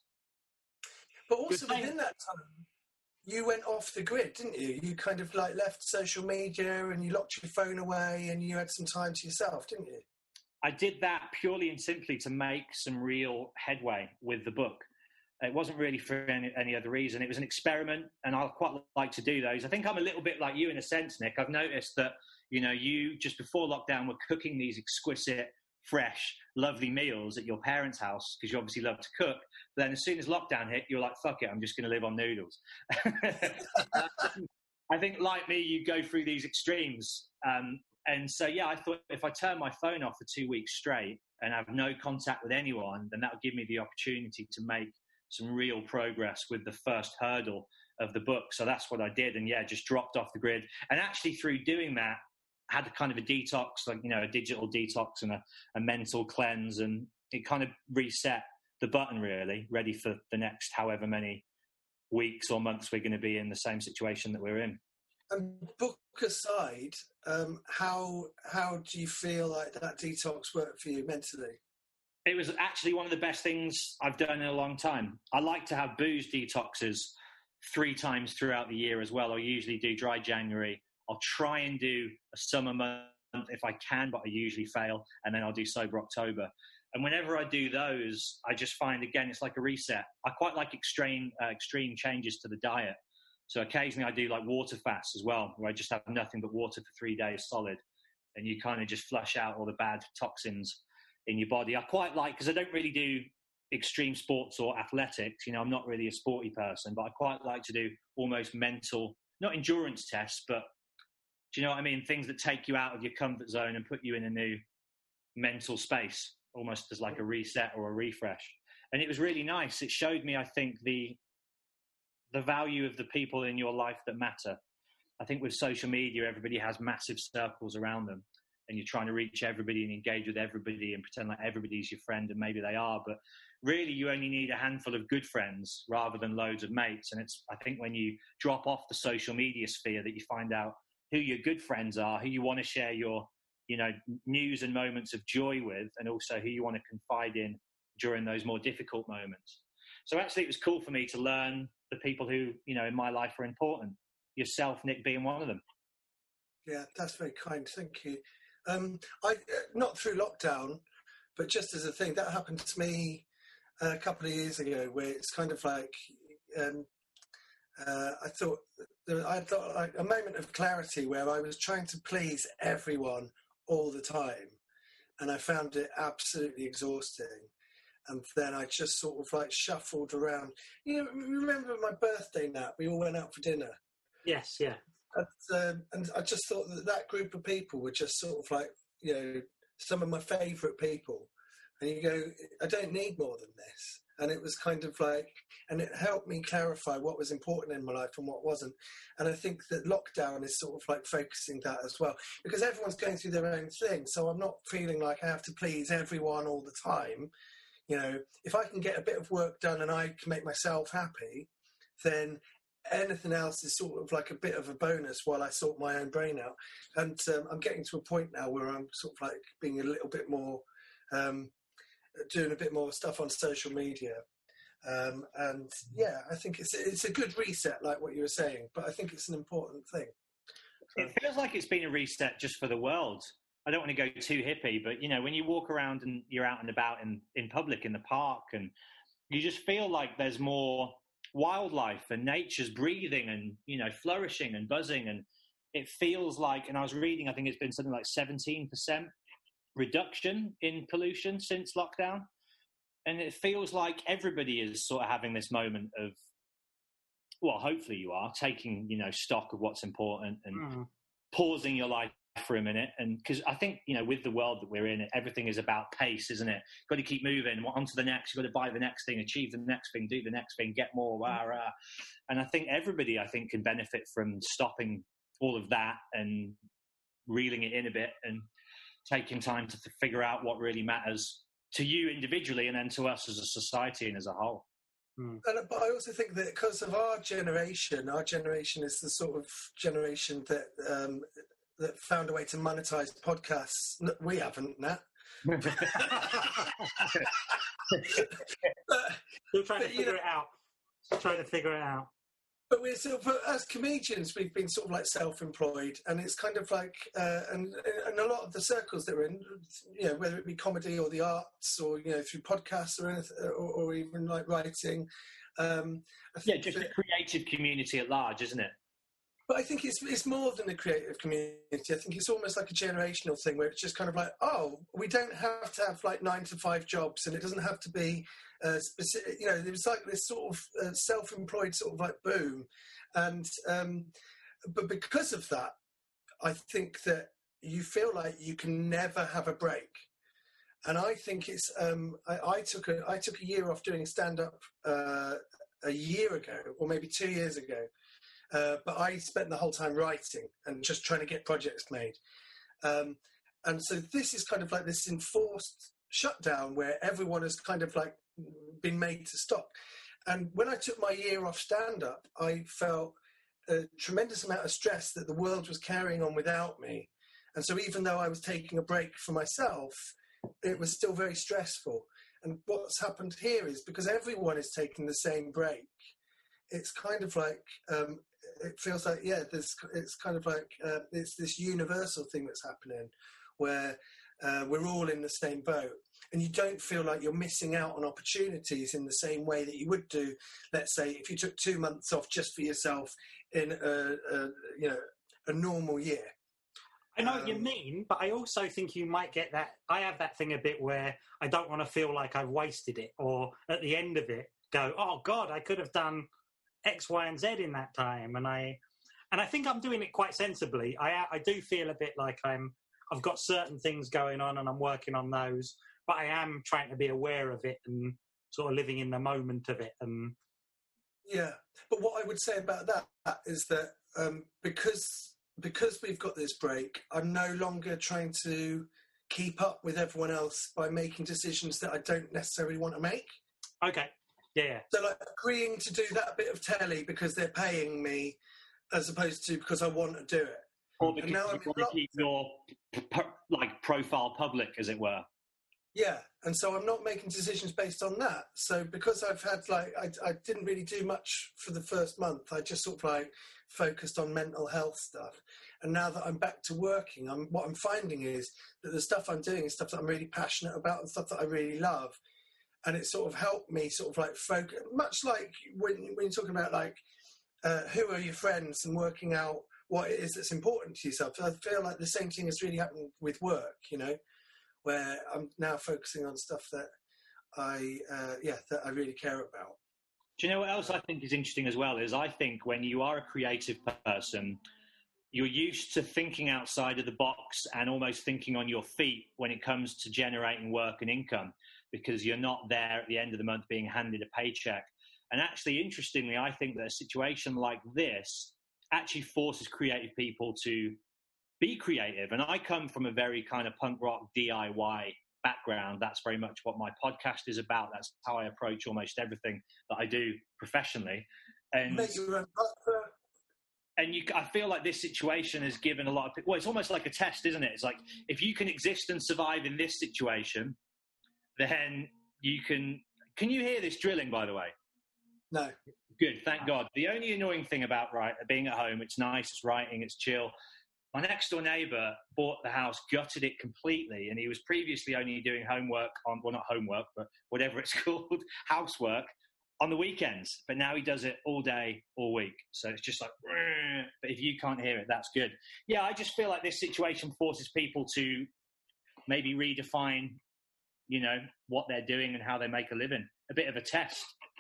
But also within that time, you went off the grid, didn't you? You kind of like left social media and you locked your phone away and you had some time to yourself, didn't you? I did that purely and simply to make some real headway with the book. It wasn't really for any other reason. It was an experiment, and I quite like to do those. I think I'm a little bit like you in a sense, Nick. I've noticed that, you know, you just before lockdown were cooking these exquisite, fresh, lovely meals at your parents' house because you obviously love to cook. But then as soon as lockdown hit, you're like, fuck it, I'm just going to live on noodles. I think, like me, you go through these extremes. And so, yeah, I thought if I turn my phone off for 2 weeks straight and have no contact with anyone, then that would give me the opportunity to make some real progress with the first hurdle of the book. So that's what I did. And, yeah, just dropped off the grid. And actually through doing that, had a kind of a detox, like, you know, a digital detox and a mental cleanse. And it kind of reset the button, really, ready for the next however many weeks or months we're going to be in the same situation that we're in. And book aside, how do you feel like that detox worked for you mentally? It was actually one of the best things I've done in a long time. I like to have booze detoxes 3 times throughout the year as well. I usually do dry January. I'll try and do a summer month if I can, but I usually fail. And then I'll do sober October. And whenever I do those, I just find, again, it's like a reset. I quite like extreme changes to the diet. So occasionally I do like water fasts as well, where I just have nothing but water for 3 days solid. And you kind of just flush out all the bad toxins in your body. I quite like, because I don't really do extreme sports or athletics. You know, I'm not really a sporty person, but I quite like to do almost mental, not endurance tests, but do you know what I mean? Things that take you out of your comfort zone and put you in a new mental space, almost as like a reset or a refresh. And it was really nice. It showed me, I think, the value of the people in your life that matter. I think with social media, everybody has massive circles around them and you're trying to reach everybody and engage with everybody and pretend like everybody's your friend, and maybe they are, but really you only need a handful of good friends rather than loads of mates. And it's, I think when you drop off the social media sphere that you find out who your good friends are, who you want to share your, you know, news and moments of joy with, and also who you want to confide in during those more difficult moments. So actually it was cool for me to learn the people who, you know, in my life are important. Yourself, Nick, being one of them. Yeah, that's very kind. Thank you. I not through lockdown, but just as a thing, that happened to me a couple of years ago, where it's kind of like I thought like a moment of clarity where I was trying to please everyone all the time, and I found it absolutely exhausting. And then I just sort of like shuffled around. You know, remember my birthday nap? We all went out for dinner. Yes, yeah. And I just thought that group of people were just sort of like, you know, some of my favourite people. And you go, I don't need more than this. And it was kind of like, and it helped me clarify what was important in my life and what wasn't. And I think that lockdown is sort of like focusing that as well, because everyone's going through their own thing. So I'm not feeling like I have to please everyone all the time. You know, if I can get a bit of work done and I can make myself happy, then anything else is sort of like a bit of a bonus while I sort my own brain out. And I'm getting to a point now where I'm sort of like being a little bit more, doing a bit more stuff on social media. And yeah, I think it's a good reset, like what you were saying, but I think it's an important thing. It feels like it's been a reset just for the world. I don't want to go too hippie, but, you know, when you walk around and you're out and about in public, in the park, and you just feel like there's more wildlife and nature's breathing and, you know, flourishing and buzzing. And it feels like, and I was reading, I think it's been something like 17% reduction in pollution since lockdown. And it feels like everybody is sort of having this moment of, well, hopefully you are taking, you know, stock of what's important and pausing your life for a minute. And because I think, you know, with the world that we're in, everything is about pace, isn't it? Got to keep moving on to the next. You've got to buy the next thing, achieve the next thing, do the next thing, get more, rah, rah. And I think everybody, can benefit from stopping all of that and reeling it in a bit and taking time to figure out what really matters to you individually and then to us as a society and as a whole. But I also think that because of our generation is the sort of generation that that found a way to monetize podcasts. We haven't, Nat. Still trying to figure it out. But we're sort of, as comedians, we've been sort of like self-employed, and it's kind of like, and a lot of the circles that we're in, you know, whether it be comedy or the arts, or, you know, through podcasts or anything, or even like writing. I think just a creative community at large, isn't it? But I think it's more than a creative community. I think it's almost like a generational thing where it's just kind of like, oh, we don't have to have like 9 to 5 jobs, and it doesn't have to be specific. You know, there's like this sort of self-employed sort of like boom, and but because of that, I think that you feel like you can never have a break. And I think it's I took a year off doing stand-up a year ago, or maybe 2 years ago. But I spent the whole time writing and just trying to get projects made. And so this is kind of like this enforced shutdown where everyone has kind of like been made to stop. And when I took my year off stand-up, I felt a tremendous amount of stress that the world was carrying on without me. And so even though I was taking a break for myself, it was still very stressful. And what's happened here is because everyone is taking the same break, it's kind of like, it feels like, it's kind of like, it's this universal thing that's happening where we're all in the same boat, and you don't feel like you're missing out on opportunities in the same way that you would do, let's say, if you took 2 months off just for yourself in a normal year. I know what you mean, but I also think you might get that. I have that thing a bit where I don't want to feel like I've wasted it, or at the end of it go, oh God, I could have done X, Y, and Z in that time. And I think I'm doing it quite sensibly. I do feel a bit like I've got certain things going on and I'm working on those, but I am trying to be aware of it and sort of living in the moment of it. Yeah, but what I would say about that is that because we've got this break, I'm no longer trying to keep up with everyone else by making decisions that I don't necessarily want to make. Okay. Yeah. So like agreeing to do that bit of telly because they're paying me, as opposed to because I want to do it. Or because you want to keep your profile public, as it were. Yeah, and so I'm not making decisions based on that. So because I've had I didn't really do much for the first month. I just sort of like focused on mental health stuff. And now that I'm back to working, what I'm finding is that the stuff I'm doing is stuff that I'm really passionate about and stuff that I really love. And it sort of helped me sort of like focus, much like when you're talking about like who are your friends and working out what it is that's important to yourself. So I feel like the same thing has really happened with work, you know, where I'm now focusing on stuff that I really care about. Do you know what else I think is interesting as well? Is I think when you are a creative person, you're used to thinking outside of the box and almost thinking on your feet when it comes to generating work and income. because you're not there at the end of the month being handed a paycheck. And actually, interestingly, I think that a situation like this actually forces creative people to be creative. And I come from a very kind of punk rock DIY background. That's very much what my podcast is about. That's how I approach almost everything that I do professionally. And I feel like this situation has given a lot of people, well, it's almost like a test, isn't it? It's like, if you can exist and survive in this situation, then you can you hear this drilling, by the way? No. Good, thank God. The only annoying thing about being at home, it's nice, it's writing, it's chill. My next door neighbour bought the house, gutted it completely, and he was previously only doing homework on, well, not homework, but whatever it's called, housework, on the weekends. But now he does it all day, all week. So it's just like, but if you can't hear it, that's good. Yeah, I just feel like this situation forces people to maybe redefine, what they're doing and how they make a living. A bit of a test.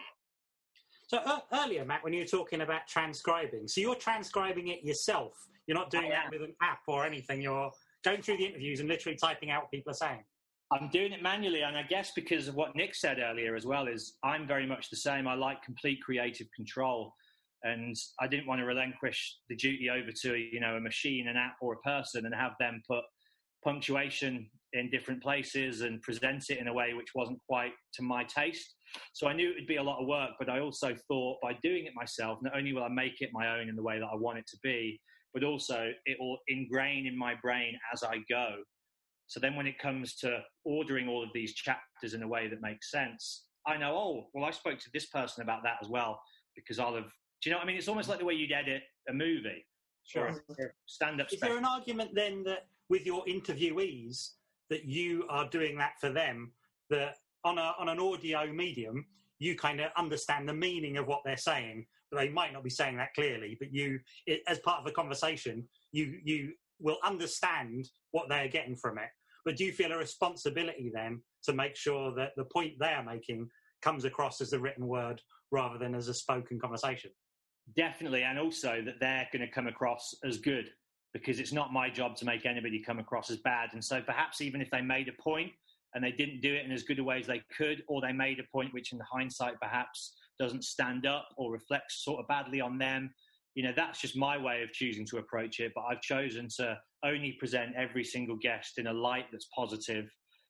So earlier, Matt, when you were talking about transcribing, so you're transcribing it yourself. You're not doing that with an app or anything. You're going through the interviews and literally typing out what people are saying. I'm doing it manually, and I guess because of what Nick said earlier as well, is I'm very much the same. I like complete creative control, and I didn't want to relinquish the duty over to a machine, an app, or a person, and have them put punctuation in different places and present it in a way which wasn't quite to my taste. So I knew it would be a lot of work, but I also thought by doing it myself, not only will I make it my own in the way that I want it to be, but also it will ingrain in my brain as I go. So then when it comes to ordering all of these chapters in a way that makes sense, I know, I spoke to this person about that as well, because I'll have, do you know what I mean? It's almost like the way you'd edit a movie. Sure. Or stand-up Is there an argument then that with your interviewees that you are doing that for them, that on an audio medium, you kind of understand the meaning of what they're saying, but they might not be saying that clearly, but as part of the conversation, you will understand what they're getting from it. But do you feel a responsibility then to make sure that the point they're making comes across as a written word rather than as a spoken conversation? Definitely, and also that they're going to come across as good, because it's not my job to make anybody come across as bad. And so perhaps even if they made a point and they didn't do it in as good a way as they could, or they made a point which in hindsight perhaps doesn't stand up or reflects sort of badly on them, that's just my way of choosing to approach it. But I've chosen to only present every single guest in a light that's positive,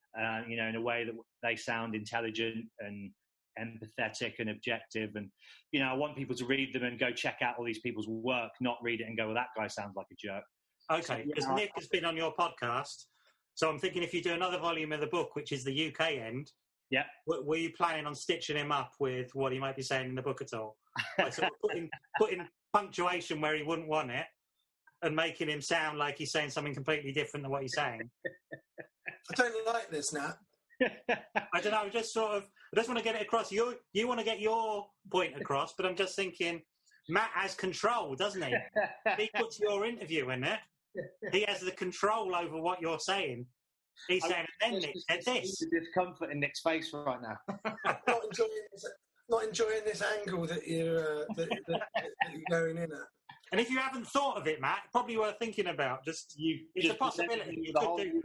in a way that they sound intelligent and empathetic and objective. And, I want people to read them and go check out all these people's work, not read it and go, well, that guy sounds like a jerk. Okay, because Nick has been on your podcast, so I'm thinking if you do another volume of the book, which is the UK end, yeah, were you planning on stitching him up with what he might be saying in the book at all? Like sort of putting punctuation where he wouldn't want it and making him sound like he's saying something completely different than what he's saying? I don't like this, Nat. I don't know, I just want to get it across. You want to get your point across, but I'm just thinking, Matt has control, doesn't he? He puts your interview in it. He has the control over what you're saying. He's saying, and then Nick said this. The discomfort in Nick's face right now. not enjoying this angle that you're going in at. And if you haven't thought of it, Matt, probably worth thinking about. It's a possibility you could do.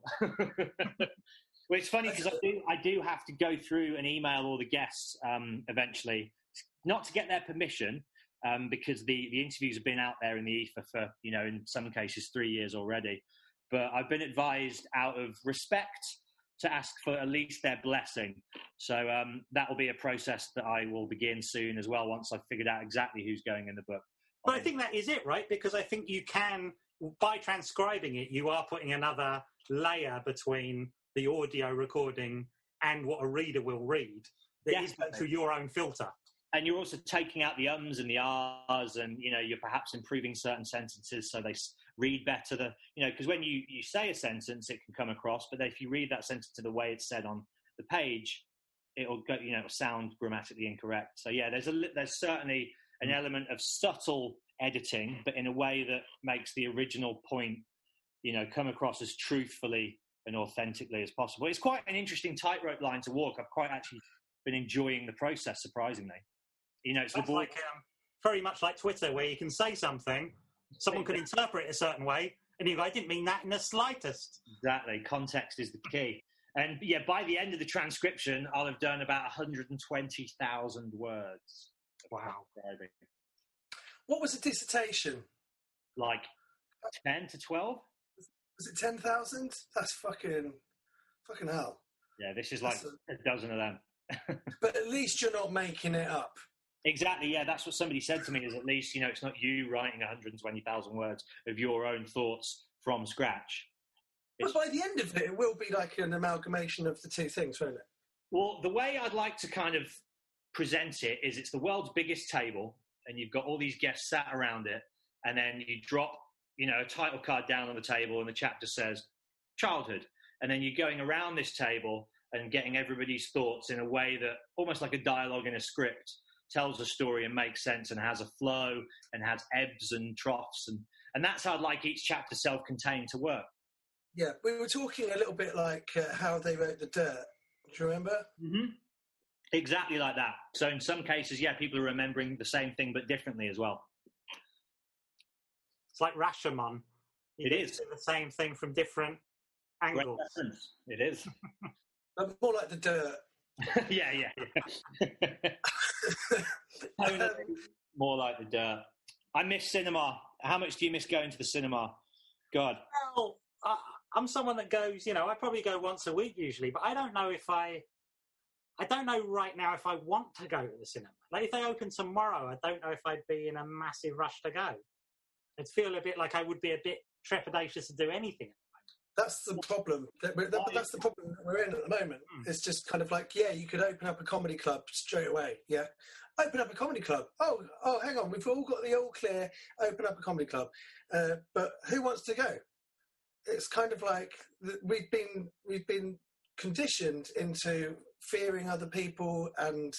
Well, it's funny because I do have to go through and email all the guests eventually, not to get their permission, because the interviews have been out there in the ether for, in some cases 3 years already. But I've been advised out of respect to ask for at least their blessing. So that will be a process that I will begin soon as well, once I've figured out exactly who's going in the book. But I think that is it, right? Because I think you can, by transcribing it, you are putting another layer between the audio recording and what a reader will read. That is going through your own filter. And you're also taking out the ums and the ahs, and you're perhaps improving certain sentences so they read better. Because when you say a sentence, it can come across, but if you read that sentence to the way it's said on the page, it'll go, sound grammatically incorrect. So yeah, there's certainly an element of subtle editing, but in a way that makes the original point, come across as truthfully and authentically as possible. It's quite an interesting tightrope line to walk. I've quite actually been enjoying the process, surprisingly. It's like very much like Twitter, where you can say something, someone can interpret it a certain way, and you go, I didn't mean that in the slightest. Exactly. Context is the key. And yeah, by the end of the transcription, I'll have done about 120,000 words. Wow. Describing. What was the dissertation? Like 10 to 12? Was it 10,000? That's fucking hell. Yeah, this is like a dozen of them. But at least you're not making it up. Exactly, yeah, that's what somebody said to me, is at least, it's not you writing 120,000 words of your own thoughts from scratch. But by the end of it will be like an amalgamation of the two things, won't it? Well, the way I'd like to kind of present it is it's the world's biggest table, and you've got all these guests sat around it, and then you drop, a title card down on the table, and the chapter says childhood. And then you're going around this table and getting everybody's thoughts in a way that, almost like a dialogue in a script, tells a story and makes sense and has a flow and has ebbs and troughs. And that's how I'd like each chapter self-contained to work. Yeah, we were talking a little bit like how they wrote The Dirt. Do you remember? Mm-hmm. Exactly like that. So in some cases, yeah, people are remembering the same thing but differently as well. It's like Rashomon. It is. The same thing from different angles. It is. But more like The Dirt. yeah. More like The Dirt. I miss cinema. How much do you miss going to the cinema? God. Well, I'm someone that goes, I probably go once a week usually, but I don't know I don't know right now if I want to go to the cinema. Like if they open tomorrow, I don't know if I'd be in a massive rush to go. I'd feel a bit like I would be a bit trepidatious to do anything. That's the problem. That's the problem that we're in at the moment. It's just kind of like, yeah, you could open up a comedy club straight away. Yeah, open up a comedy club. Oh, hang on, we've all got the all clear. Open up a comedy club, but who wants to go? It's kind of like we've been conditioned into fearing other people and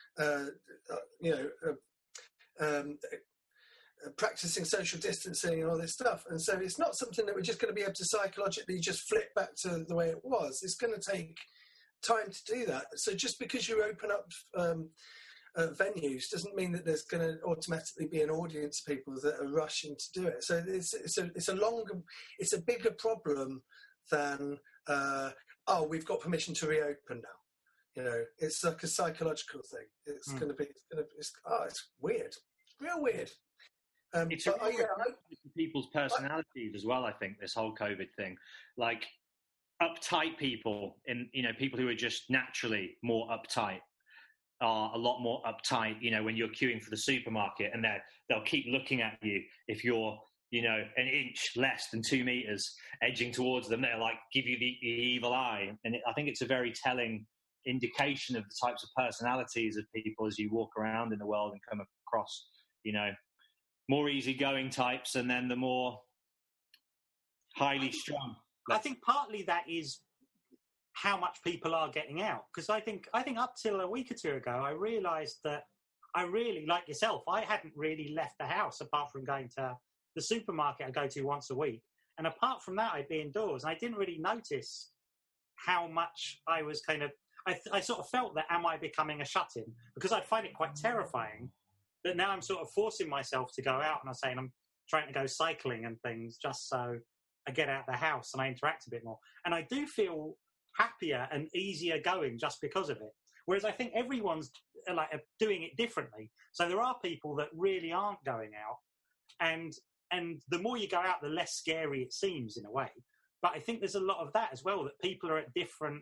practicing social distancing and all this stuff, and so it's not something that we're just going to be able to psychologically just flip back to the way it was. It's going to take time to do that. So just because you open up venues doesn't mean that there's going to automatically be an audience of people that are rushing to do it. So it's a bigger problem than we've got permission to reopen now. It's like a psychological thing. It's going to be. It's weird, real weird. It's people's personalities as well. I think this whole COVID thing, like uptight people, people who are just naturally more uptight, are a lot more uptight. When you're queuing for the supermarket, and they'll keep looking at you if you're an inch less than 2 meters edging towards them. They'll like give you the evil eye, and I think it's a very telling indication of the types of personalities of people as you walk around in the world and come across, more easygoing types, and then the more highly strung. I think partly that is how much people are getting out, because I think up till a week or two ago, I realised that I really, like yourself, I hadn't really left the house apart from going to the supermarket I go to once a week, and apart from that, I'd be indoors, and I didn't really notice how much I was kind of. I sort of felt that, am I becoming a shut-in? Because I find it quite terrifying. But now I'm sort of forcing myself to go out, and I'm saying I'm trying to go cycling and things just so I get out of the house and I interact a bit more. And I do feel happier and easier going just because of it. Whereas I think everyone's like doing it differently. So there are people that really aren't going out, and the more you go out, the less scary it seems in a way. But I think there's a lot of that as well, that people are at different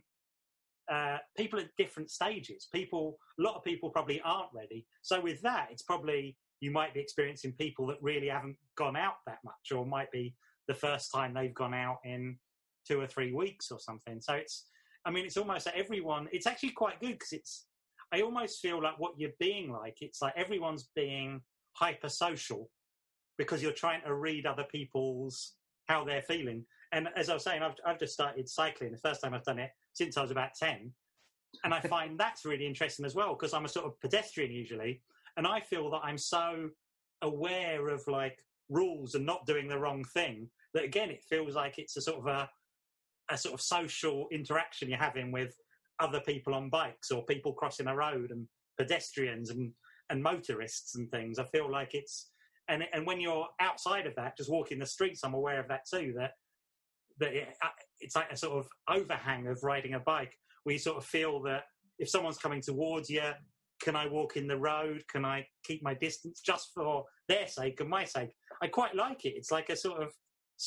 stages. A lot of people probably aren't ready. So with that, it's probably, you might be experiencing people that really haven't gone out that much, or might be the first time they've gone out in 2 or 3 weeks or something. So it's almost like everyone, it's actually quite good, because I almost feel like what you're being like, it's like everyone's being hyper social because you're trying to read other people's, how they're feeling. And as I was saying, I've just started cycling. The first time I've done it since I was about 10. And I find that's really interesting as well, because I'm a sort of pedestrian usually. And I feel that I'm so aware of like rules and not doing the wrong thing that, again, it feels like it's a sort of social interaction you're having with other people on bikes, or people crossing a road, and pedestrians and motorists and things. I feel like it's, and when you're outside of that, just walking the streets, I'm aware of that too, that it's like a sort of overhang of riding a bike, where you sort of feel that if someone's coming towards you, can I walk in the road? Can I keep my distance just for their sake and my sake? I quite like it. It's like a sort of,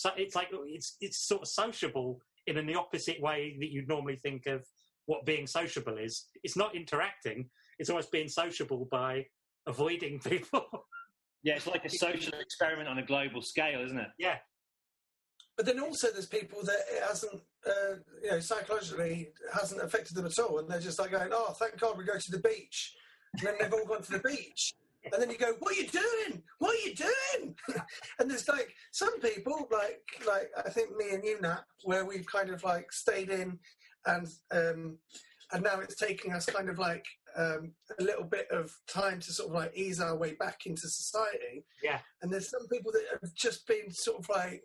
it's sort of sociable in the opposite way that you'd normally think of what being sociable is. It's not interacting. It's almost being sociable by avoiding people. Yeah, it's like a social experiment on a global scale, isn't it? Yeah. But then also there's people that it hasn't, psychologically hasn't affected them at all. And they're just like going, oh, thank God we go to the beach. And then they've all gone to the beach. And then you go, what are you doing? What are you doing? And there's like some people, like I think me and you, Nat, where we've kind of like stayed in and now it's taking us kind of like a little bit of time to sort of like ease our way back into society. Yeah. And there's some people that have just been sort of like,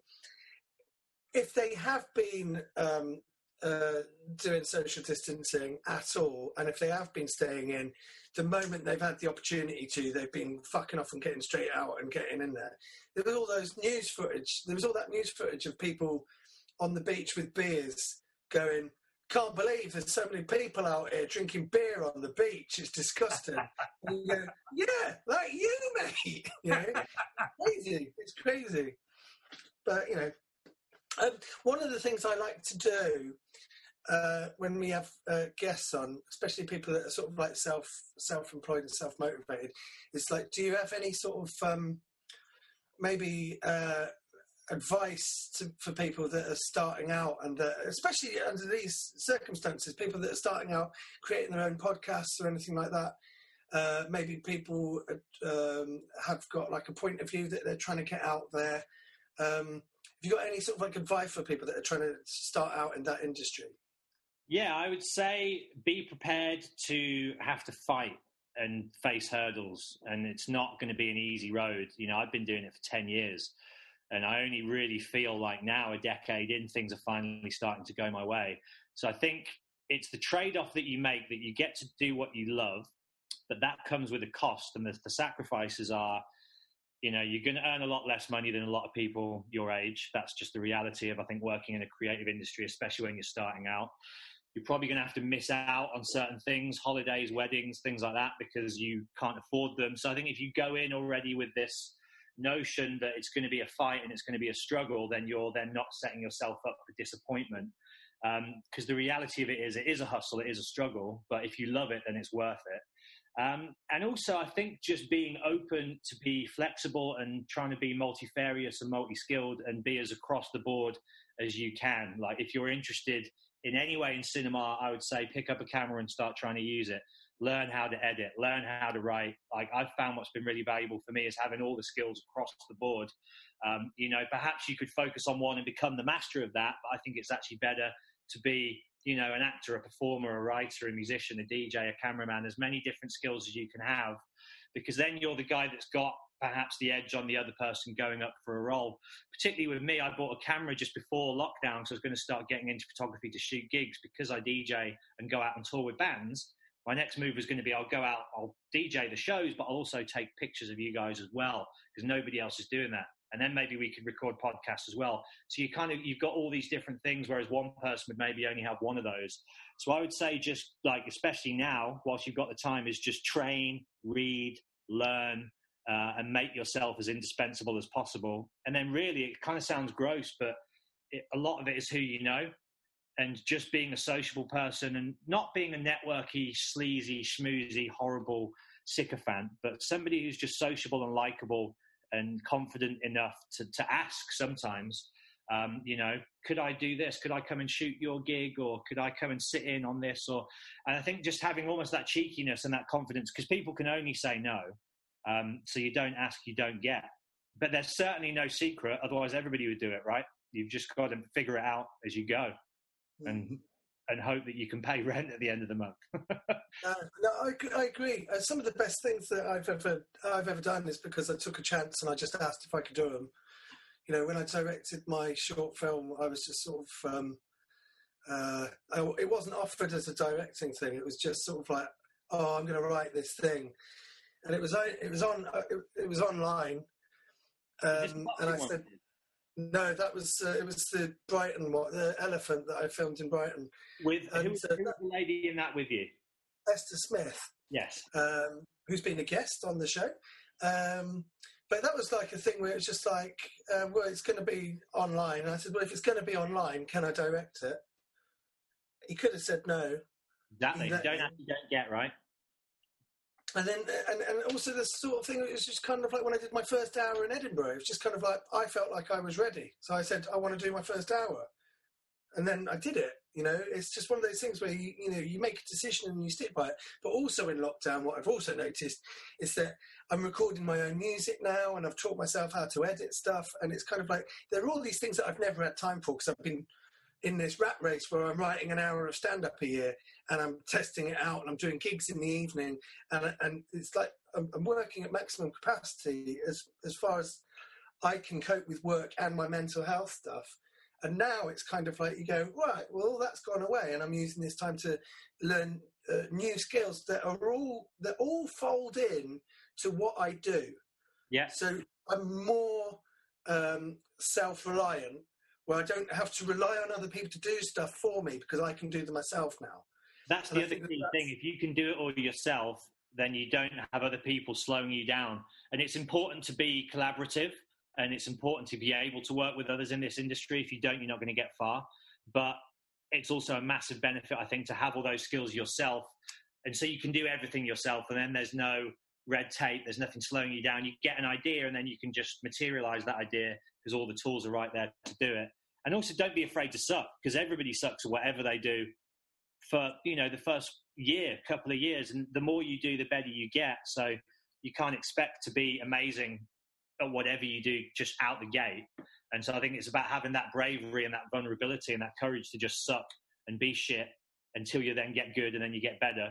if they have been doing social distancing at all, and if they have been staying in, the moment they've had the opportunity to, they've been fucking off and getting straight out and getting in there. There was all those news footage. There was all that news footage of people on the beach with beers going, can't believe there's so many people out here drinking beer on the beach. It's disgusting. And you go, yeah, like you, mate. You know, crazy. It's crazy. But, you know, one of the things I like to do when we have guests on, especially people that are sort of like self-employed and self-motivated, is like, do you have any sort of maybe advice for people that are starting out, and especially under these circumstances, people that are starting out creating their own podcasts or anything like that? Maybe people have got like a point of view that they're trying to get out there. Have you got any sort of like advice for people that are trying to start out in that industry? Yeah, I would say be prepared to have to fight and face hurdles, and it's not going to be an easy road. You know, I've been doing it for 10 years, and I only really feel like now, a decade in, things are finally starting to go my way. So I think it's the trade-off that you make, that you get to do what you love, but that comes with a cost, and the sacrifices are, you know, you're going to earn a lot less money than a lot of people your age. That's just the reality of, I think, working in a creative industry, especially when you're starting out. You're probably going to have to miss out on certain things, holidays, weddings, things like that, because you can't afford them. So I think if you go in already with this notion that it's going to be a fight and it's going to be a struggle, then you're then not setting yourself up for disappointment. Because the reality of it is a hustle, it is a struggle, but if you love it, then it's worth it. And also, I think just being open to be flexible and trying to be multifarious and multi-skilled and be as across the board as you can. Like, if you're interested in any way in cinema, I would say pick up a camera and start trying to use it. Learn how to edit, learn how to write. Like, I've found what's been really valuable for me is having all the skills across the board. You know, perhaps you could focus on one and become the master of that, but I think it's actually better to be, you know, an actor, a performer, a writer, a musician, a DJ, a cameraman, as many different skills as you can have, because then you're the guy that's got perhaps the edge on the other person going up for a role. Particularly with me, I bought a camera just before lockdown, so I was going to start getting into photography to shoot gigs, because I DJ and go out on tour with bands. My next move is going to be, I'll go out, I'll DJ the shows, but I'll also take pictures of you guys as well, because nobody else is doing that. And then maybe we could record podcasts as well. So you've got all these different things, whereas one person would maybe only have one of those. So I would say, just like, especially now, whilst you've got the time, is just train, read, learn, and make yourself as indispensable as possible. And then really, it kind of sounds gross, but a lot of it is who you know, and just being a sociable person and not being a networky, sleazy, schmoozy, horrible sycophant, but somebody who's just sociable and likable and confident enough to ask sometimes, you know, could I do this? Could I come and shoot your gig? Or could I come and sit in on this? And I think just having almost that cheekiness and that confidence, because people can only say no. So you don't ask, you don't get. But there's certainly no secret, otherwise everybody would do it, right? You've just got to figure it out as you go, and hope that you can pay rent at the end of the month. No, I agree. Some of the best things that I've ever done is because I took a chance and I just asked if I could do them. You know, when I directed my short film, I was just sort of, it wasn't offered as a directing thing. It was just sort of like, oh, I'm going to write this thing. And it was online. And I said, No, that was it was the Brighton the elephant that I filmed in Brighton. With And, who's the lady in that with you? Esther Smith, Yes. who's been a guest on the show. But that was like a thing where it's just like, well, it's going to be online. And I said, well, if it's going to be online, can I direct it? He could have said no. Exactly. You don't get right. And then, and also this sort of thing, it was just kind of like when I did my first hour in Edinburgh, it was just kind of like, I felt like I was ready. So I said, I want to do my first hour. And then I did it. You know, it's just one of those things where, you make a decision and you stick by it. But also in lockdown, what I've also noticed is that I'm recording my own music now, and I've taught myself how to edit stuff. And it's kind of like, there are all these things that I've never had time for, because I've been in this rat race where I'm writing an hour of stand-up a year, and I'm testing it out, and I'm doing gigs in the evening, and it's like I'm working at maximum capacity as far as I can cope with work and my mental health stuff. And now it's kind of like you go, right, well, that's gone away, and I'm using this time to learn new skills that all fold in to what I do. Yeah. So I'm more self-reliant, where I don't have to rely on other people to do stuff for me, because I can do them myself now. That's the other key thing. If you can do it all yourself, then you don't have other people slowing you down. And it's important to be collaborative, and it's important to be able to work with others in this industry. If you don't, you're not going to get far. But it's also a massive benefit, I think, to have all those skills yourself. And so you can do everything yourself, and then there's no red tape. There's nothing slowing you down. You get an idea, and then you can just materialize that idea because all the tools are right there to do it. And also, don't be afraid to suck, because everybody sucks at whatever they do for, the first couple of years. And the more you do, the better you get. So you can't expect to be amazing at whatever you do just out the gate. And so I think it's about having that bravery and that vulnerability and that courage to just suck and be shit until you then get good, and then you get better.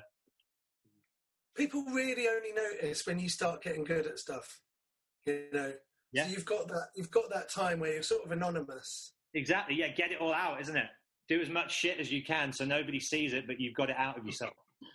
People really only notice when you start getting good at stuff, Yeah. So you've got that time where you're sort of anonymous. Exactly. Yeah. Get it all out, isn't it? Do as much shit as you can so nobody sees it, but you've got it out of yourself.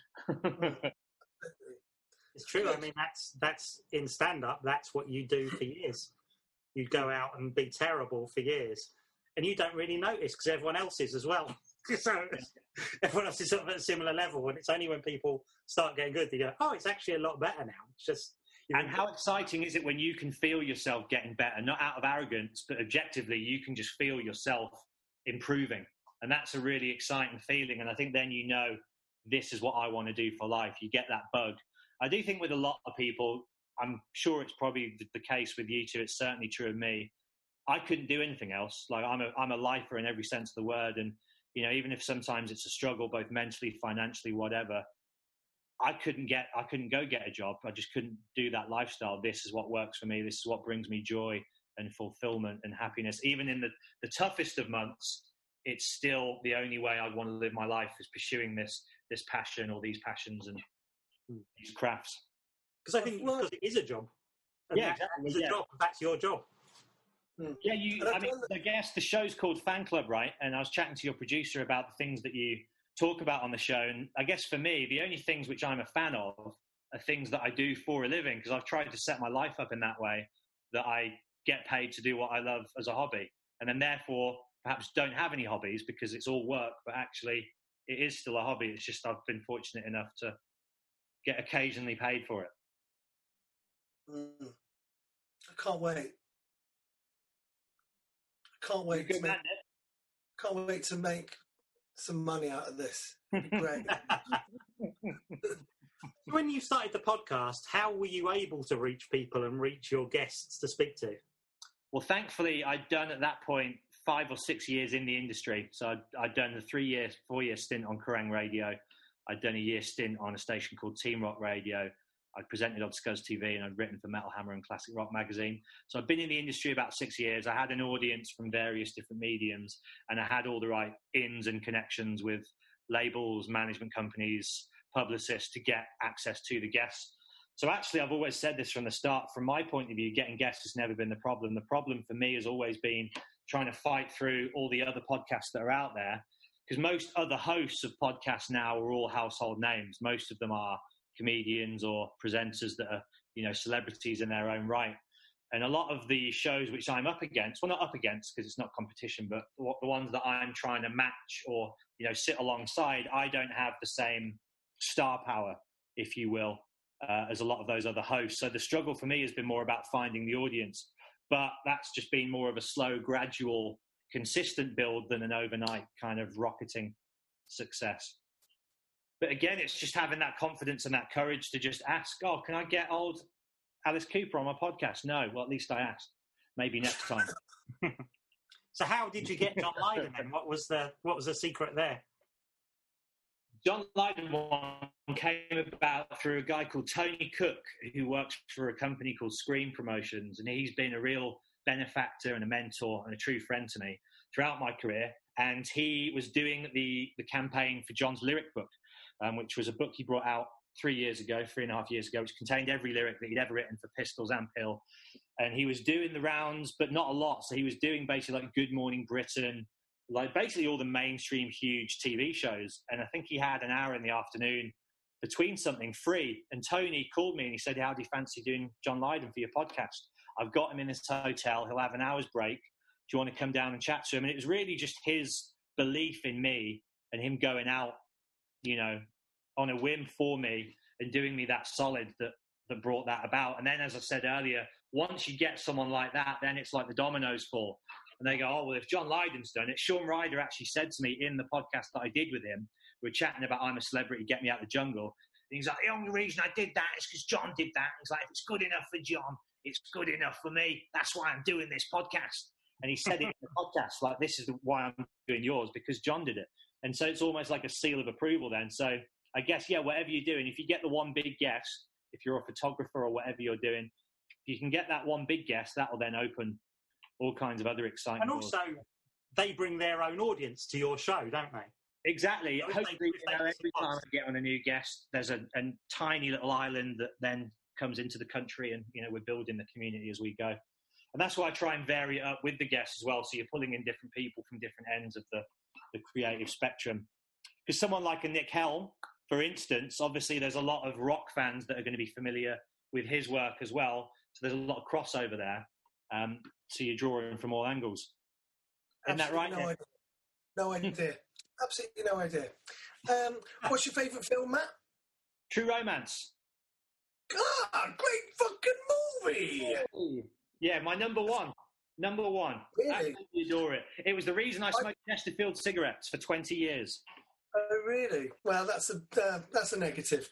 It's true. I mean, that's in stand-up. That's what you do for years. You go out and be terrible for years, and you don't really notice because everyone else is as well. So everyone else is sort of at a similar level, and it's only when people start getting good that you go, "Oh, it's actually a lot better now." It's just. And how exciting is it when you can feel yourself getting better, not out of arrogance, but objectively, you can just feel yourself improving. And that's a really exciting feeling. And I think then this is what I want to do for life. You get that bug. I do think with a lot of people, I'm sure it's probably the case with you two. It's certainly true of me. I couldn't do anything else. Like I'm a lifer in every sense of the word. And, even if sometimes it's a struggle, both mentally, financially, whatever, I couldn't go get a job. I just couldn't do that lifestyle. This is what works for me. This is what brings me joy and fulfillment and happiness. Even in the toughest of months, it's still the only way I want to live my life, is pursuing this passion or these passions and these crafts. Because I think because it is a job. And it's a job. That's your job. Yeah, I guess the show's called Fan Club, right? And I was chatting to your producer about the things that you talk about on the show. And I guess for me, the only things which I'm a fan of are things that I do for a living, because I've tried to set my life up in that way that I get paid to do what I love as a hobby. And then therefore perhaps don't have any hobbies because it's all work, but actually it is still a hobby. It's just I've been fortunate enough to get occasionally paid for it. I can't wait. Can't wait to make some money out of this. It'd be great. When you started the podcast, how were you able to reach people and reach your guests to speak to? Well, thankfully, I'd done at that point 5 or 6 years in the industry. So I'd done a 4-year stint on Kerrang Radio. I'd done a year stint on a station called Team Rock Radio. I'd presented on Scuzz TV, and I'd written for Metal Hammer and Classic Rock Magazine. So I've been in the industry about 6 years. I had an audience from various different mediums, and I had all the right ins and connections with labels, management companies, publicists to get access to the guests. So actually, I've always said this from the start. From my point of view, getting guests has never been the problem. The problem for me has always been trying to fight through all the other podcasts that are out there, because most other hosts of podcasts now are all household names. Most of them are comedians or presenters that are, celebrities in their own right. And a lot of the shows which I'm up against, well, not up against because it's not competition, but the ones that I'm trying to match or, sit alongside, I don't have the same star power, if you will, as a lot of those other hosts. So the struggle for me has been more about finding the audience. But that's just been more of a slow, gradual, consistent build than an overnight kind of rocketing success. But again, it's just having that confidence and that courage to just ask, oh, can I get old Alice Cooper on my podcast? No. Well, at least I asked. Maybe next time. So how did you get John Lydon then? What was the secret there? John Lydon one came about through a guy called Tony Cook, who works for a company called Screen Promotions, and he's been a real benefactor and a mentor and a true friend to me throughout my career. And he was doing the campaign for John's lyric book, which was a book he brought out 3.5 years ago, which contained every lyric that he'd ever written for Pistols and Pill. And he was doing the rounds, but not a lot. So he was doing basically like Good Morning Britain, like basically all the mainstream huge TV shows. And I think he had an hour in the afternoon between something free. And Tony called me and he said, how do you fancy doing John Lydon for your podcast? I've got him in this hotel. He'll have an hour's break. Do you want to come down and chat to him? And it was really just his belief in me and him going out, on a whim for me and doing me that solid that brought that about. And then, as I said earlier, once you get someone like that, then it's like the dominoes fall. And they go, oh, well, if John Lydon's done it. Sean Ryder actually said to me in the podcast that I did with him, we were chatting about I'm a Celebrity, Get Me Out of the Jungle. And he's like, the only reason I did that is because John did that. He's like, if it's good enough for John, it's good enough for me. That's why I'm doing this podcast. And he said it in the podcast, like, this is why I'm doing yours, because John did it. And so it's almost like a seal of approval then. So I guess, whatever you're doing, if you get the one big guest, if you're a photographer or whatever you're doing, you can get that one big guest, that will then open all kinds of other exciting And also, they bring their own audience to your show, don't they? Exactly. Hopefully, every time I get on a new guest, there's a tiny little island that then comes into the country and, we're building the community as we go. And that's why I try and vary it up with the guests as well. So you're pulling in different people from different ends of the creative spectrum. Because someone like a Nick Helm, for instance, obviously there's a lot of rock fans that are going to be familiar with his work as well. So there's a lot of crossover there. So you're drawing from all angles. Isn't that right? No idea. Absolutely no idea. What's your favourite film, Matt? True Romance. God, great fucking movie! Yeah, my number one. Really? Absolutely adore it. It was the reason I smoked Chesterfield cigarettes for 20 years. Oh, really? Well, that's a negative.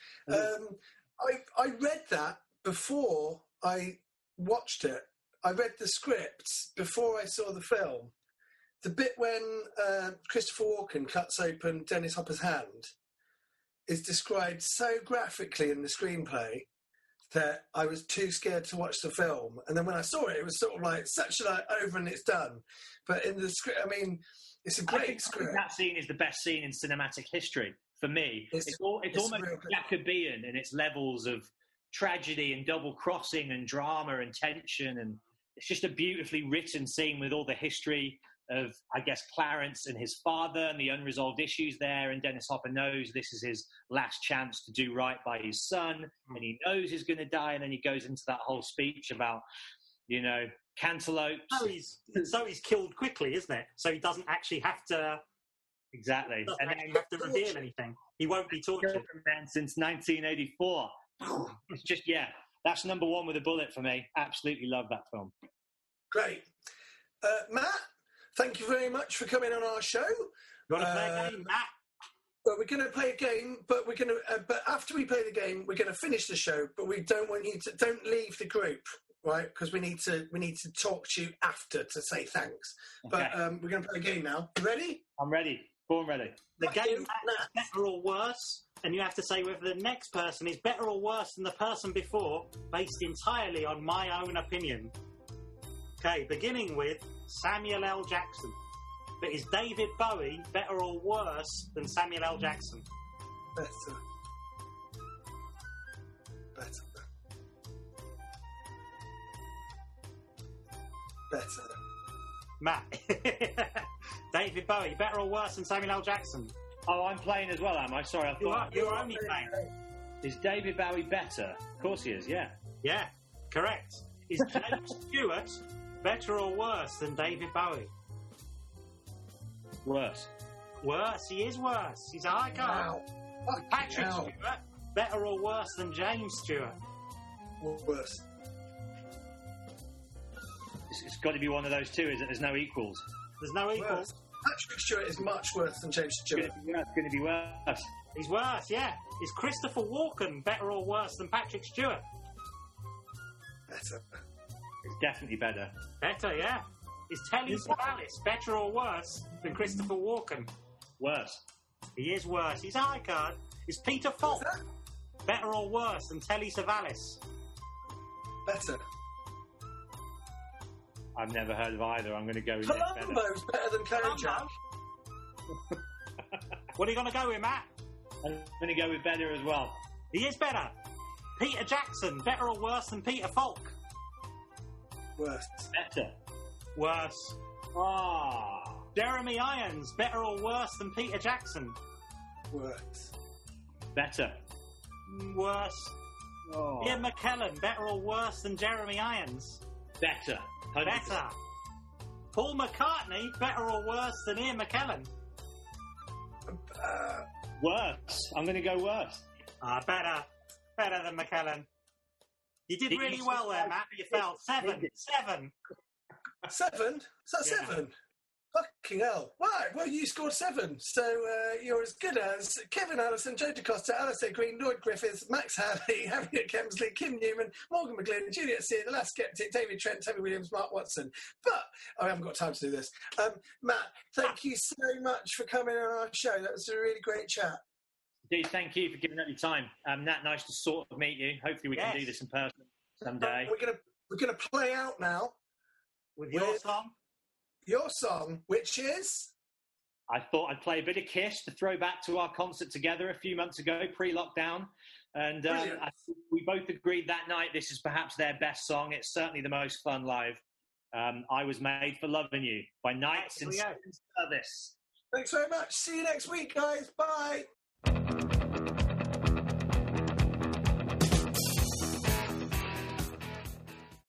I read that before I watched it. I read the script before I saw the film. The bit when Christopher Walken cuts open Dennis Hopper's hand is described so graphically in the screenplay that I was too scared to watch the film. And then when I saw it, it was sort of like such like over and it's done. But in the script, I mean, it's a great script. That scene is the best scene in cinematic history for me. It's almost Jacobean in its levels of tragedy and double crossing and drama and tension. And it's just a beautifully written scene with all the history of, I guess, Clarence and his father and the unresolved issues there. And Dennis Hopper knows this is his last chance to do right by his son. And he knows he's going to die. And then he goes into that whole speech about, cantaloupes. So he's killed quickly, isn't it? So he doesn't actually have to... Exactly. And then you have to reveal anything. He won't be tortured. Since 1984. It's just, that's number one with a bullet for me. Absolutely love that film. Great. Matt, thank you very much for coming on our show. You want to play a game, Matt? Well, we're going to play a game, but we're going to. But after we play the game, we're going to finish the show. But we don't want you to don't leave the group, right? Because we need to talk to you after to say thanks. Okay. But we're going to play a game now. You ready? I'm ready. Born ready. The game is better or worse, and you have to say whether the next person is better or worse than the person before, based entirely on my own opinion. Okay, beginning with Samuel L. Jackson. But is David Bowie better or worse than Samuel L. Jackson? Better. Matt. David Bowie, better or worse than Samuel L. Jackson? Oh, I'm playing as well, am I? Sorry, I thought... You're only playing. Is David Bowie better? Of course he is, yeah. Yeah, correct. Is James Stewart better or worse than David Bowie? Worse. Worse. He is worse. He's a icon. Wow. Patrick Stewart better or worse than James Stewart? Worse. It's got to be one of those two, is it? There's no equals. There's no equals. Worse. Patrick Stewart is much worse than James Stewart. It's going to be worse. He's worse, yeah. Is Christopher Walken better or worse than Patrick Stewart? Better. It's definitely better. Better, yeah. Is Telly Savalas better or worse than Christopher Walken? Worse. He is worse. He's a high card. Is Peter Falk better or worse than Telly Savalas? Better. I've never heard of either. I'm going to go with better. Columbo's better than Kojak. What are you going to go with, Matt? I'm going to go with better as well. He is better. Peter Jackson better or worse than Peter Falk? Worse. Better. Worse. Ah. Jeremy Irons better or worse than Peter Jackson? Worse. Better. Worse. Oh. Ian McKellen better or worse than Jeremy Irons? Better. 100%. Better. Paul McCartney better or worse than Ian McKellen? Worse. I'm going to go worse. Better. Better than McKellen. You did really well there, Matt, but you fell. 7. 7? Is that 7? Fucking hell. Right, well, you scored 7. So you're as good as Kevin Allison, Joe DaCosta, Alistair Green, Lloyd Griffiths, Max Halley, Harriet Kemsley, Kim Newman, Morgan McGlynn, Juliet Sear, The Last Skeptic, David Trent, Toby Williams, Mark Watson. But I haven't got time to do this. Matt, thank you so much for coming on our show. That was a really great chat. Dude, thank you for giving up your time. Nat, nice to sort of meet you. Hopefully we can do this in person someday. We're gonna play out now with your song. Your song, which is? I thought I'd play a bit of Kiss to throw back to our concert together a few months ago, pre-lockdown. And I think we both agreed that night this is perhaps their best song. It's certainly the most fun live. I Was Made for Loving You by Knights in Service. Thanks very much. See you next week, guys. Bye.